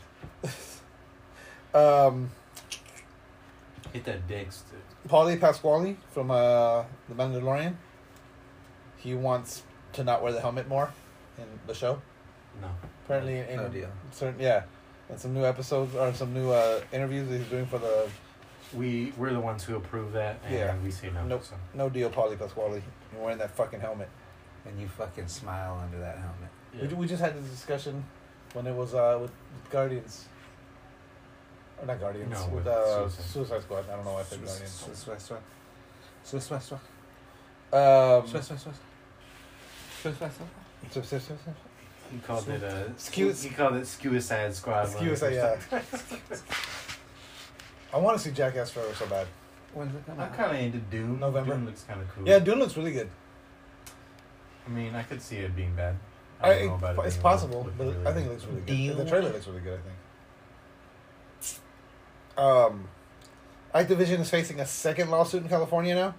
B: fluid. Hit that Dexter.
C: Paulie Pasquale from The Mandalorian. He wants to not wear the helmet more in the show.
B: No.
C: Apparently, in
A: No deal.
C: certain and some new episodes or some new interviews that he's doing for the
B: We're the ones who approve that, and
C: Yeah.
B: we say no.
C: Nope.
B: So.
C: No deal, Paulie Pasquale. You're wearing that fucking helmet.
A: And you fucking smile under that helmet.
B: Yeah.
C: We just had this discussion when it was with Guardians. Or not Guardians.
B: No,
C: with
B: with
C: Suicide Squad. I don't know why I said Guardians.
A: Swiss.
B: He called it
C: Skew-
B: he called it Suicide Squad.
C: Excuse, yeah. I want to see Jackass Forever so bad.
A: When's it come
B: I'm
A: out?
B: kind of into Doom.
C: November.
B: Doom looks kind of cool.
C: Yeah, Dune looks really good.
B: I mean, I could see it being bad. I don't know about it
C: It's
B: being
C: possible,
B: looking
C: but
B: really
C: I think it
B: good.
C: looks really good.
A: Dune.
C: The trailer looks really good, I think. Activision is facing a second lawsuit in California now.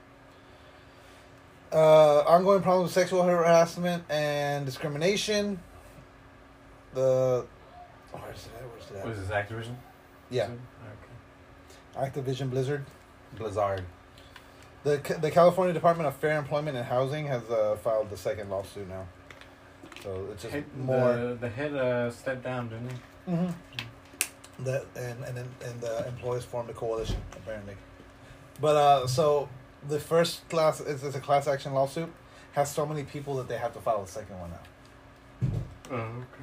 C: Ongoing problems with sexual harassment and discrimination. Where's that?
B: What is this, Activision?
C: Yeah,
B: Okay.
C: Activision Blizzard.
A: Blizzard.
C: The California Department of Fair Employment and Housing has filed the second lawsuit now. So it's just more.
B: The head stepped down, didn't he?
C: Mm-hmm. And the employees formed a coalition apparently. But so the first class it's a class action lawsuit has so many people that they have to file a second one now.
B: Oh, okay.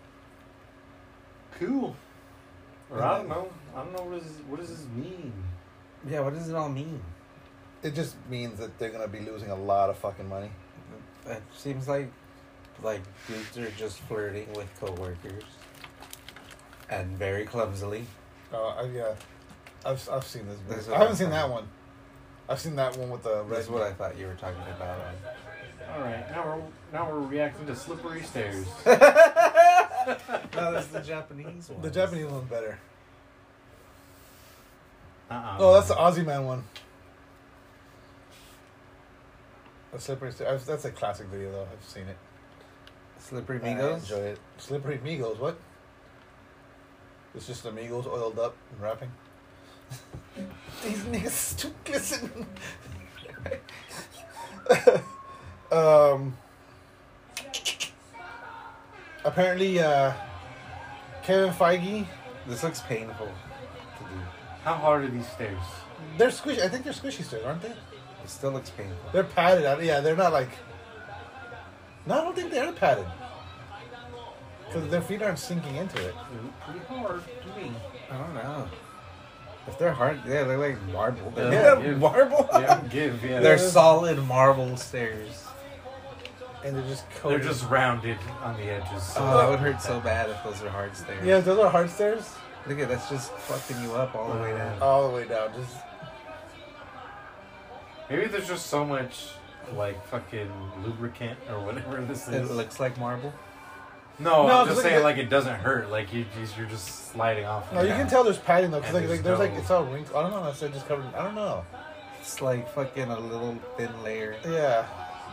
B: Cool. Or I don't know. What does this mean?
A: Yeah, what does it all mean?
C: It just means that they're gonna be losing a lot of fucking money.
A: It seems like dudes are just flirting with coworkers, and very clumsily.
C: I've seen this.
A: That's
C: I
A: what
C: haven't
A: I'm
C: seen that
A: talking
C: one. I've seen that one with the red.
A: That's what I thought you were talking about.
B: All right, now we're reacting to Slippery Stairs.
A: No, that's the Japanese one.
C: The Japanese one's better.
B: Uh-uh.
C: That's the Aussie Man one. The Slippery Stairs. That's a classic video though. I've seen it.
A: Slippery
C: I
A: Migos.
C: enjoy it. Slippery Migos, what? It's just amigos oiled up and rapping. These niggas too glisten. apparently, Kevin Feige,
A: This looks painful to do.
B: How hard are these stairs?
C: they're squishy. I think they're squishy stairs, aren't they?
A: It still looks painful.
C: They're padded. Yeah, they're not like. No, I don't think they're padded. Because their feet aren't sinking into it.
B: Pretty hard to me.
A: I don't know. If they're hard, yeah, they're like marble.
B: Yeah,
A: They're
B: give.
A: marble.
B: Yeah, give. Yeah,
A: They're solid marble stairs.
C: And they're just
B: they're
C: coated.
B: just rounded on the edges.
A: Oh, that would hurt so bad if those are hard stairs.
C: Yeah, those are hard stairs.
A: Look at that's just fucking you up all the way down.
C: All the way down. Just
B: Maybe there's just so much like fucking lubricant or whatever this
A: It
B: is.
A: looks like marble.
B: No,
C: No,
B: I'm just
C: look
B: saying
C: at-
B: like it doesn't hurt. Like you're just sliding off.
C: no, you can tell there's padding though, because
B: And
C: like
B: there's
C: there's
B: no-
C: it's all wrinkled. I don't know unless they're just covered. I don't know.
A: It's like fucking a little thin layer.
C: Yeah.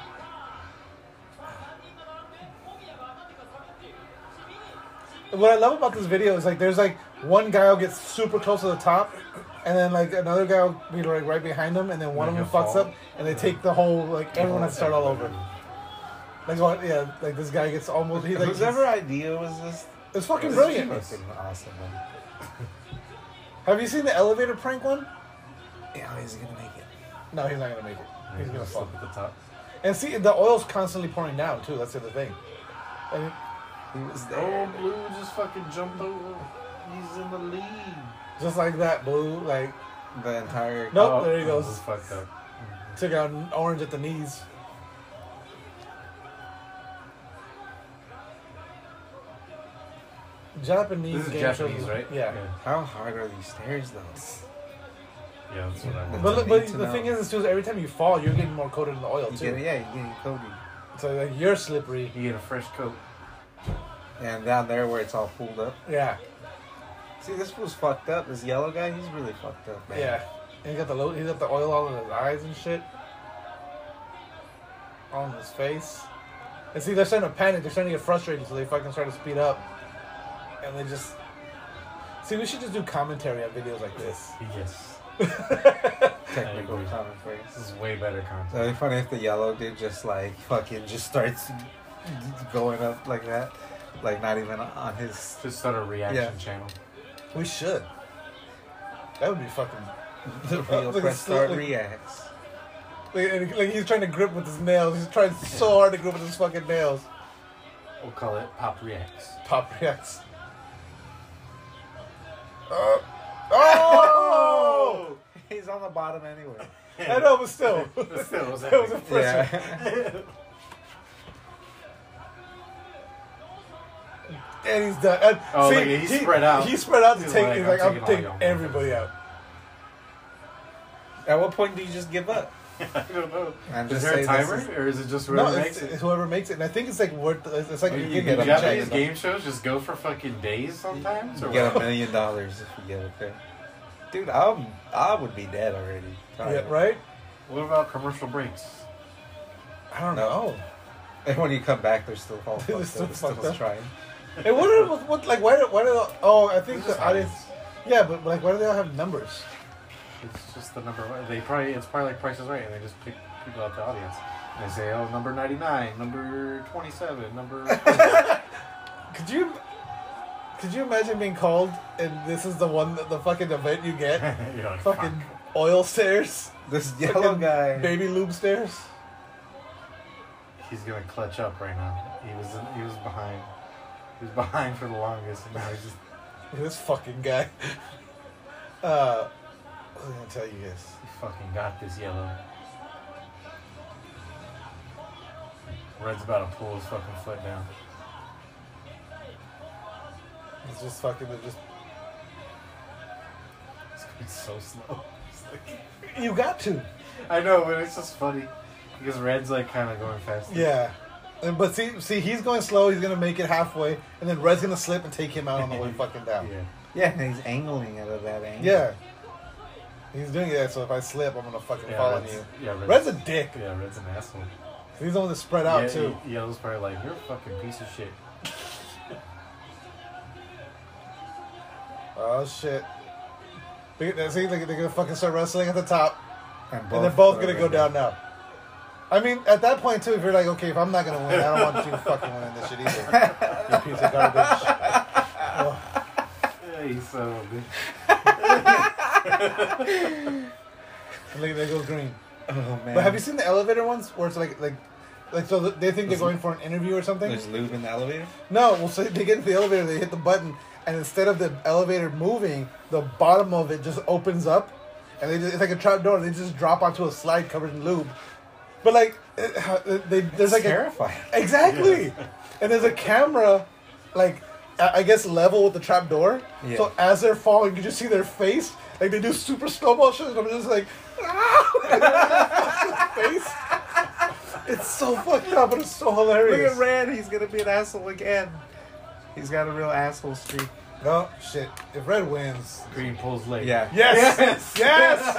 C: What I love about this video is like there's like one guy will get super close to the top, and then like another guy will be like right behind him, and then one of them
B: He'll
C: fucks
B: fall.
C: up, and they take the whole like everyone has to start all over. Like what? Yeah, like this guy gets almost. He like
A: Whose ever idea was this?
C: it's fucking
A: It's
C: brilliant.
A: fucking awesome, man.
C: Have you seen the elevator prank one?
A: Yeah, he's gonna make it.
C: No, he's not gonna make it. He's gonna
B: Just
C: fall.
B: look at the top.
C: And see, the oil's constantly pouring down too. That's the other thing. And
A: He was
B: Oh,
A: there.
B: Blue just fucking jumped over. He's in the lead.
C: just like that, Blue, like
A: The entire.
C: Nope, there he goes.
B: Blue's fucked up.
C: took out Orange at the knees. Japanese
B: This is
C: game
B: Japanese,
C: shows,
B: right?
C: Yeah.
A: How hard are these stairs, though?
B: Yeah, that's what I want.
C: But,
A: Need
C: but
A: to
C: the
A: know.
C: thing is too, every time you fall, you're getting more coated in the oil
A: You
C: too.
A: get, yeah, you getting coated.
C: So like you're slippery.
B: You get a fresh coat.
A: And down there where it's all pulled up.
C: Yeah,
A: See, this fool's fucked up. This yellow guy, he's really fucked up, man.
C: yeah. And he got the oil all in his eyes and shit, all in his face. And see, they're starting to panic. They're starting to get frustrated, so they fucking start to speed up. And they just see. We should just do commentary on videos like this.
B: Yes.
A: Technical
B: I agree.
A: commentary.
B: This is way better content.
A: That'd be funny if the yellow dude just like fucking just starts going up like that. Like not even on his.
B: Just start a reaction
A: Yeah.
B: channel.
C: We should. That would be fucking.
A: The real
C: Look,
A: press start
C: like-
A: reacts.
C: Like he's trying to grip with his nails. He's trying so hard to grip with his fucking nails.
B: We'll call it Pop Reacts.
C: Pop reacts. Oh!
A: He's on the bottom anyway.
C: I know, but still.
B: But still, it was
C: That was
B: epic.
C: impressive.
A: Yeah.
C: And he's done. And
B: Oh, look, he's spread out.
C: He's spread out to
B: He's
C: take.
B: like,
C: He's
B: I'm
C: like, I'm
B: taking all
C: taking
B: y'all
C: everybody out.
A: At what point do you just give up?
B: I don't know.
A: And
B: Is
A: just
B: there a
A: say this
B: timer,
A: is-
B: or is it just
C: No,
B: whoever
C: it's,
B: makes it?
C: it's whoever makes it. And I think it's like worth. It's like
A: Well,
C: you
A: you
C: get
A: get
C: a
A: a
B: Japanese
C: check.
B: game shows just go for fucking days sometimes? Or
A: You get
B: what?
A: $1 million if you get it there. Dude, I would be dead already.
C: Yeah, right.
B: What about commercial breaks?
C: I don't
A: No.
C: know.
A: And when you come back, they're still all
C: They're
A: fucked
C: still
A: up. They're
C: fucked
A: still
C: up.
A: trying.
C: And what like why do oh I think
B: This is
C: the audience yeah but like why do they all have numbers?
B: It's just the number. It's probably like Price is Right, and they just pick people out the audience. And they say, oh, number 99, number 27, number.
C: Could you imagine being called and this is the fucking event you get?
B: You're like,
C: Fucking
B: fuck.
C: oil stairs,
A: This yellow
C: fucking
A: guy.
C: baby lube stairs.
B: He's gonna clutch up right now. He was behind. He was behind for the longest, and now he's just.
C: This fucking guy. What was I gonna tell you guys?
B: He fucking got this yellow. Red's about to pull his fucking foot down.
C: It's just fucking they're just
B: It's going so slow. It's like,
C: you got to.
B: I know, but it's just funny because Red's like kind of going faster.
C: Yeah. But see, he's going slow. He's gonna make it halfway, and then Red's gonna slip and take him out on the way fucking down.
B: Yeah.
A: Yeah, and he's angling it at that angle.
C: Yeah. He's doing that, so if I slip, I'm gonna fucking fall on
B: Red's,
C: you.
B: Yeah,
C: Red's a dick.
B: Yeah, Red's an asshole.
C: He's the one that's spread out
B: yeah,
C: too.
B: Yellow's probably like, you're a fucking piece of shit.
C: Oh shit. See, they're gonna fucking start wrestling at the top,
A: And
C: and they're both gonna go down now. I mean, at that point too, if you're like, okay, if I'm not gonna win, I don't want you fucking winning this shit either. You piece of garbage. Oh.
B: Yeah, you son of a bitch.
C: Look, there goes Green.
A: Oh man.
C: But have you seen the elevator ones where it's like so they think they're going for an interview or something?
A: There's lube in the elevator?
C: No, well, so they get into the elevator, they hit the button, and instead of the elevator moving, the bottom of it just opens up, and it's like a trap door. They just drop onto a slide covered in lube. But like, there's like
A: terrifying.
C: Exactly, and there's a camera, like I guess level with the trap door.
A: Yeah.
C: So as they're falling, you just see their face. Like they do super slow motion, and I'm just like, face. It's so fucked up, but it's so hilarious.
A: Look at Red. He's gonna be an asshole again. He's got a real asshole streak.
C: No shit. If Red wins,
B: Green pulls leg.
A: Yeah.
C: yes, yes.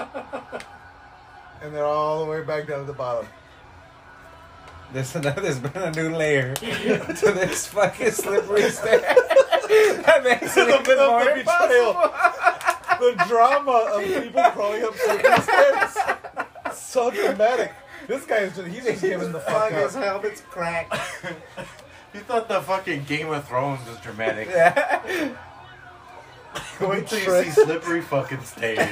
C: And they're all the way back down to the bottom.
A: There's been a new layer to this fucking slippery stair. That makes it even more impossible.
C: The drama of people crawling up slippery stairs. So dramatic. This guy is he's just giving the fuck
A: His
C: up.
A: helmet's cracked.
B: You thought the fucking Game of Thrones was dramatic.
A: Yeah.
B: Wait till you see slippery fucking stairs.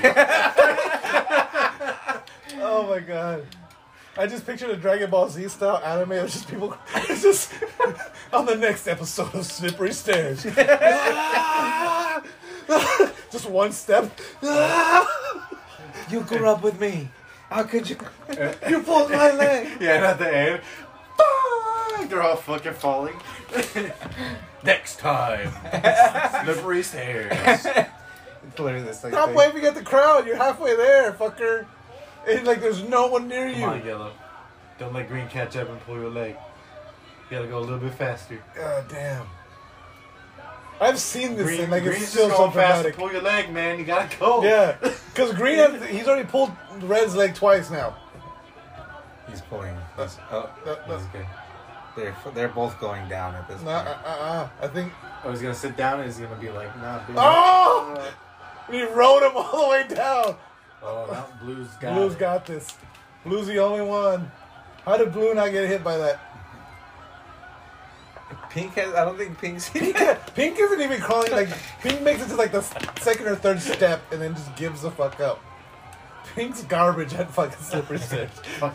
C: Oh my god. I just pictured a Dragon Ball Z style anime of just people. It's just on the next episode of Slippery Stairs. Just one step.
A: You grew up with me. How could you? You pulled my leg.
B: Yeah, and at the end, they're all fucking falling. Next time, slippery stairs.
A: It's literally this like
C: Stop
A: thing.
C: waving at the crowd. You're halfway there, fucker. And like, there's no one near you.
B: Come on, Yellow. Don't let Green catch up and pull your leg. You gotta go a little bit faster.
C: God damn. I've seen this
B: Green,
C: thing. Like,
B: Green's
C: it's still
B: just
C: so
B: going fast to
C: dramatic.
B: pull your leg, man. You gotta go.
C: Yeah, because Green he's already pulled Red's leg twice now.
A: He's pulling.
C: That's-
A: Oh,
C: That-
B: He's good.
A: they're both going down at this point.
C: I think.
B: Oh, he's gonna sit down and he's gonna be like, nah, dude.
C: Oh! He rode him all the way down.
B: Oh, that Blue's got
C: Blue's
B: it.
C: got this. Blue's the only one. How did Blue not get hit by that?
A: Pink has. I don't think Pink's.
C: Pink isn't even crawling. Like, Pink makes it to like the second or third step and then just gives the fuck up. Pink's garbage at fucking slippery stairs.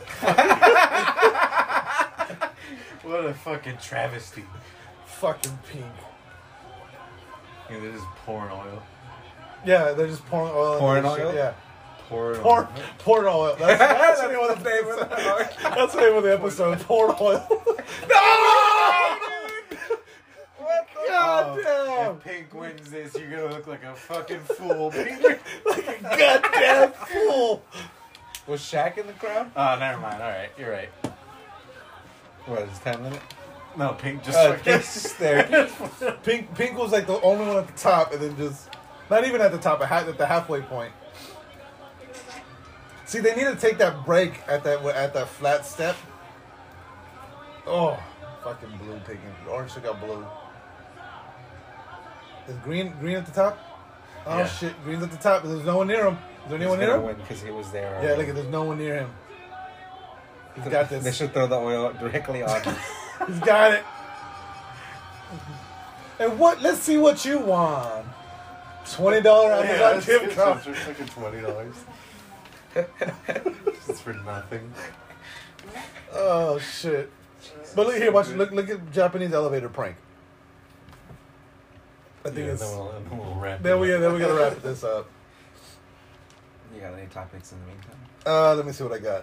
B: What a fucking travesty.
C: Fucking Pink.
B: Yeah, they're just pouring oil.
C: Yeah, they're just pouring oil. into
A: Pouring
C: the shit.
A: oil?
C: Yeah.
B: Pouring
C: Pouring oil. That's the name of the episode. That's the name of the episode. Pouring oil. No!
A: What the?
C: God
B: If
C: damn!
B: Pink wins this, you're gonna look like a fucking fool. Pink.
C: Like a goddamn fool.
A: Was Shaq in the crowd?
B: Oh, never mind. All right, you're right.
A: What is 10 minutes?
B: No, Pink just fucking.
A: Pink's just there.
C: Pink was like the only one at the top, and then just not even at the top, at the halfway point. See, they need to take that break at that flat step. Oh, fucking Blue taking orange took out Blue. Is Green at the top? Oh
B: Yeah.
C: shit, Green's at the top. There's no one near him. Is there anyone
A: He's
C: near
A: gonna
C: him?
A: win because he was there.
C: Yeah,
A: already.
C: look at there's no one near him. He's got
A: They
C: this.
A: should throw the oil directly on him.
C: He's got it. And what? Let's see what you won. $20 Amazon gift card.
B: It's fucking $20. Just for nothing.
C: Oh shit! But look here, watch. Look at Japanese elevator prank. I think
B: Yeah,
C: it's.
B: then we'll wrap
C: Then
B: it
C: we
B: up.
C: gotta wrap this up.
A: You got any topics in the meantime?
C: Let me see what I got.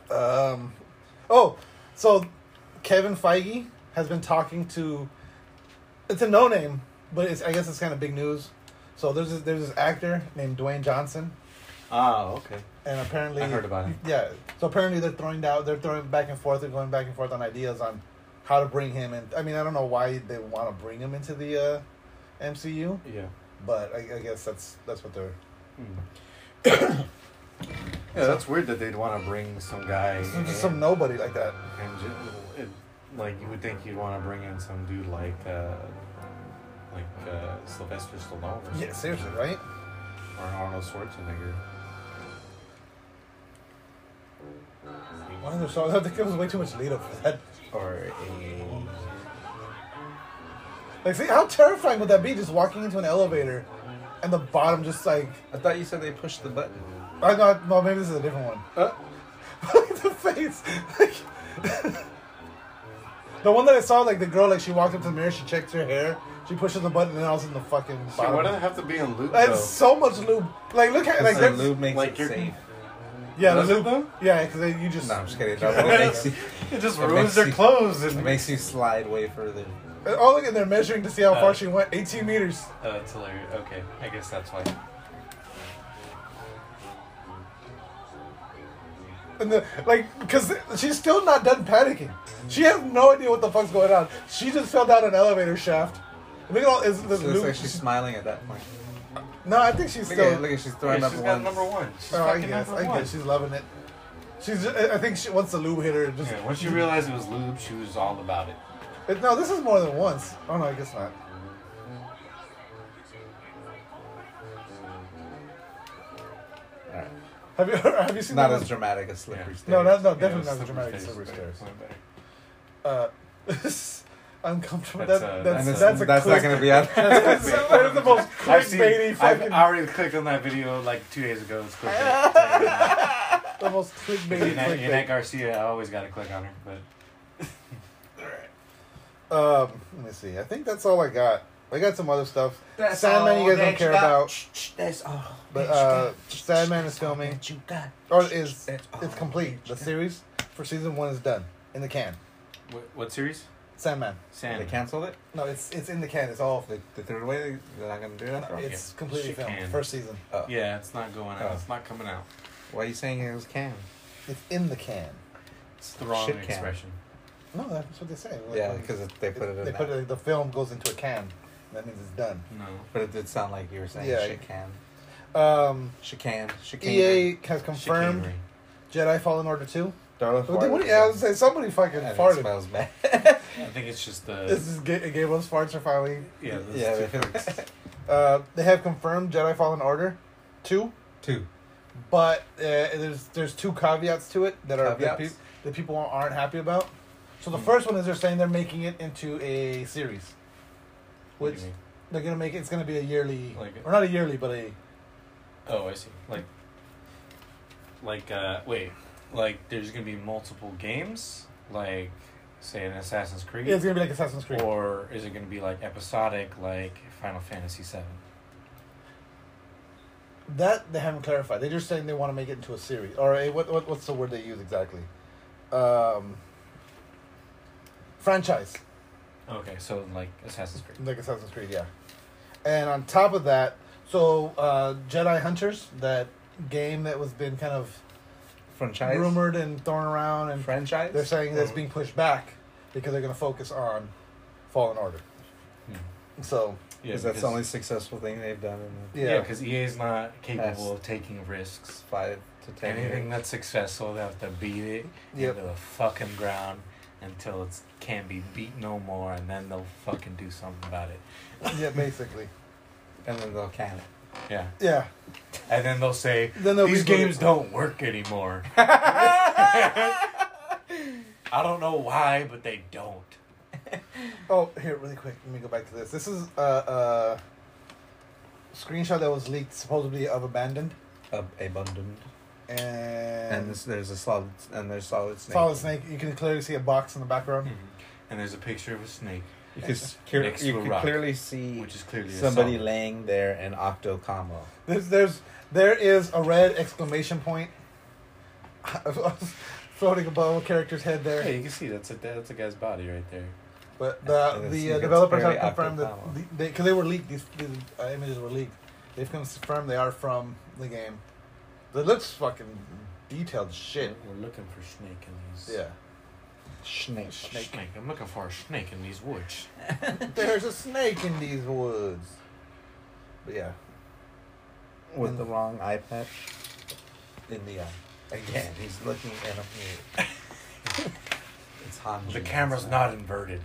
C: So Kevin Feige has been talking to. It's a no name, but I guess it's kind of big news. So there's this actor named Dwayne Johnson,
B: Oh, okay.
C: and apparently
B: I heard about him.
C: Yeah, so apparently they're throwing back and forth. They're going back and forth on ideas on how to bring him in. I mean, I don't know why they want to bring him into the MCU,
B: Yeah.
C: but I guess that's what they're.
B: Yeah, that's weird that they'd want to bring some guy.
C: Just some nobody like that.
B: And like you would think you'd want to bring in some dude like Sylvester Stallone. Or
C: Yeah, seriously, right?
B: Or Arnold Schwarzenegger.
C: Why is there so? I think there was way too much lead up for that.
A: Or a.
C: Like, see, how terrifying would that be? Just walking into an elevator, and the bottom just like.
A: I thought you said they pushed the button.
C: I know. No, maybe this is a different one. Look at the face. Like, the one that I saw, like the girl, like she walked up to the mirror, she checks her hair, she pushes the button, and then all of a sudden the fucking
B: So
C: bottom.
B: why does it have to be in loop,
C: That's
B: though?
C: so much lube. Like, look at like
A: The
C: that's-
A: lube makes
B: like
A: it
B: you're-
A: safe.
C: Yeah, the
B: Does it,
C: lube.
B: though?
C: Yeah, because you just.
A: No, I'm just kidding. No, but it makes you.
B: It just
A: It
B: ruins
A: makes
B: their
A: you-
B: clothes.
A: It
B: And...
A: makes you slide way further.
C: Oh, look, and they're measuring to see how far she went. 18 meters.
B: Oh, that's hilarious. Okay, I guess that's why.
C: And the because she's still not done panicking. She has no idea what the fuck's going on. She just fell down an elevator shaft. Look at all this
A: So it's
C: lube.
A: like she's smiling at that point.
C: No, I think she's
A: Look
C: still.
A: at, look at she's throwing
B: Yeah,
A: up
B: she's
A: one.
B: got number one. She's
C: Oh, I
B: fucking
C: guess.
B: number
C: I
B: one.
C: guess she's loving it. She's. I think she once the lube hit her. Just.
B: Yeah, once you realized it was lube, she was all about it.
C: No, this is more than once. Oh no, I guess not.
A: Alright.
C: Have you seen
A: Not
C: that
A: as dramatic as slippery stairs.
C: No, no,
B: Yeah,
C: definitely
B: it
C: not
B: was
C: as dramatic as
B: slippery
C: Slippery
B: stairs.
C: Stairs. Uncomfortable.
B: That's,
C: That's a
A: That's not
C: click.
A: going to be out.
C: That's the most
B: I've seen.
C: clickbaity fucking.
B: I already clicked on that video like 2 days ago. It's clickbait.
C: The most clickbaity
B: Yannick
C: clickbait.
B: Garcia, I always got to click on her, but
C: Let me see. I think that's all I got. I got some other stuff. Sandman, you guys don't care about.
A: That's all.
C: But Sandman is filming,
A: You got.
C: or is
A: That's all
C: it's complete. The series for season 1 is done in the can.
B: what series?
C: Sandman.
A: They
B: Sand.
A: canceled it?
C: No, it's in the can. It's all.
A: They threw it away? They're not going to do that?
C: It's completely
B: Shit
C: filmed.
B: can.
C: First season.
A: Oh.
B: Yeah, it's not going out.
A: Oh.
B: It's not coming out.
A: Why are you saying it was canned?
C: It's in the can.
B: It's the wrong
A: Shit can.
B: expression.
C: No, that's what they say.
A: Yeah,
C: Like,
A: because they put it in
C: They
A: that.
C: put it. The film goes into a can. That means it's done.
B: No.
A: But it did sound like you were saying
C: Yeah.
A: shit can.
C: EA
A: Chicane.
C: has confirmed
B: Chicanery.
C: Jedi Fallen Order 2.
A: Darla
C: What, I was saying, somebody fucking
A: It
C: farted.
A: smells bad.
B: I think it's just the
C: This is Gabriel's farts are finally.
B: yeah. those
A: Yeah,
B: two
A: they-
B: perks.
C: They have confirmed Jedi Fallen Order 2,
A: 2.
C: but there's 2 caveats to it that are
A: Caveats?
C: that people aren't happy about. So the first one is they're saying they're making it into a series,
B: What
C: which
B: do you mean?
C: they're gonna make. It's gonna be a yearly,
B: Like-
C: or not a yearly, but a.
B: Oh, I see. Wait, like there's gonna be multiple games, like say an Assassin's Creed,
C: It's gonna be like Assassin's Creed.
B: or is it gonna be like episodic, like Final Fantasy VII?
C: That they haven't clarified. They're just saying they want to make it into a series, or a what's the word they use exactly? Franchise.
B: Okay, so like Assassin's Creed.
C: Like Assassin's Creed, yeah. And on top of that, so Jedi Hunters, that game that was been kind of
A: Franchise?
C: rumored and thrown around, and
A: Franchise?
C: they're saying that's being pushed back because they're going to focus on Fallen Order. So
B: Yeah,
A: Because that's the only successful thing they've done in
B: yeah, because EA is not capable
A: Yes.
B: of taking risks.
A: 5 to 10
B: Anything
A: years.
B: that's successful, they have to beat it
C: Yep.
B: into the fucking ground until it can't be beat no more, and then they'll fucking do something about it.
C: yeah, basically,
A: And then they'll can it.
B: Yeah,
C: yeah.
B: and then they'll say
C: Then they'll
B: these
C: be-
B: games don't work anymore. I don't know why, but they don't.
C: Oh, here, really quick. Let me go back to this. This is a screenshot that was leaked, supposedly of Abandoned,
A: Abundant.
C: and
A: And there's a solid Solid Snake.
C: Solid Snake. You can clearly see a box in the background.
B: And there's a picture of a snake,
A: You can,
B: Next to
A: you
B: a
A: can
B: rock,
A: clearly see
B: which is clearly
A: somebody
B: a solid.
A: laying there in octo combo.
C: There is a red exclamation point floating above a character's head there.
B: Yeah, you can see that's a guy's body right there.
C: But
A: And
C: the
A: it's
C: developers
A: fairly
C: have confirmed that
A: octo-combo.
C: because they were leaked. These images were leaked. They've confirmed they are from the game. It looks fucking detailed as shit.
B: We're looking for snake in these.
C: Yeah.
A: Snake.
B: Snake. I'm looking for a snake in these woods.
C: There's a snake in these woods. But yeah.
A: With the wrong eye patch in the eye. Again, he's looking at a mirror. It's Hanji.
B: The camera's not inverted.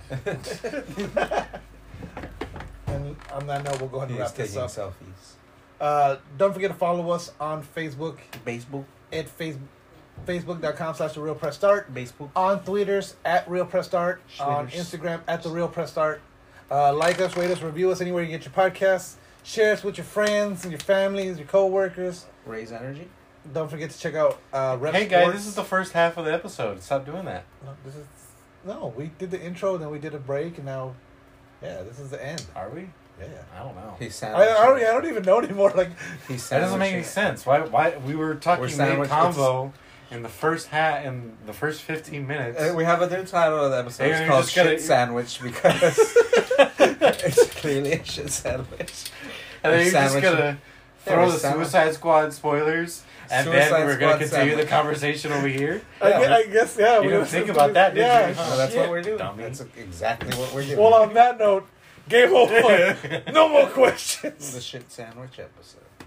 C: And on that note, we'll go ahead and
A: He's
C: wrap this
A: taking
C: up.
A: selfies.
C: Don't forget to follow us on Facebook
A: Baseball.
C: at Facebook. Facebook.com/TheRealPressStart.
A: Baseball.
C: On Twitters @RealPressStart. On
A: Schwitters.
C: Instagram @TheRealPressStart. Like us, rate us, review us anywhere you get your podcasts. Share us with your friends and your families, your co-workers.
A: Raise energy.
C: Don't forget to check out Rep
B: Hey guys,
C: Sports.
B: this is the first half of the episode. Stop doing that.
C: No, we did the intro, then we did a break, and now, this is the end.
B: Are we?
C: Yeah.
B: I don't know.
A: He's
C: I don't even know anymore. Like,
B: That doesn't make any sense. Why we were talking
A: We're
B: mid
A: sandwich-
B: combo in the first 15 minutes.
A: We have a new title of the episode.
B: Hey,
A: It's
B: you're
A: called
B: just gonna-
A: Shit Sandwich because it's clearly a shit sandwich.
B: And then you're just
A: Sandwich-
B: gonna
A: Yeah,
B: throw
A: we're
B: the
A: sandwich-
B: Suicide Squad spoilers, and
A: Suicide
B: then we're gonna
A: Squad
B: continue
A: sandwich.
B: the conversation over here.
C: I guess, yeah.
B: You didn't think about that, did you?
A: No, that's
B: Shit,
A: what we're doing.
B: dummy.
A: That's exactly what we're doing.
C: Well, on that note, game over. No more questions.
A: The Shit Sandwich episode.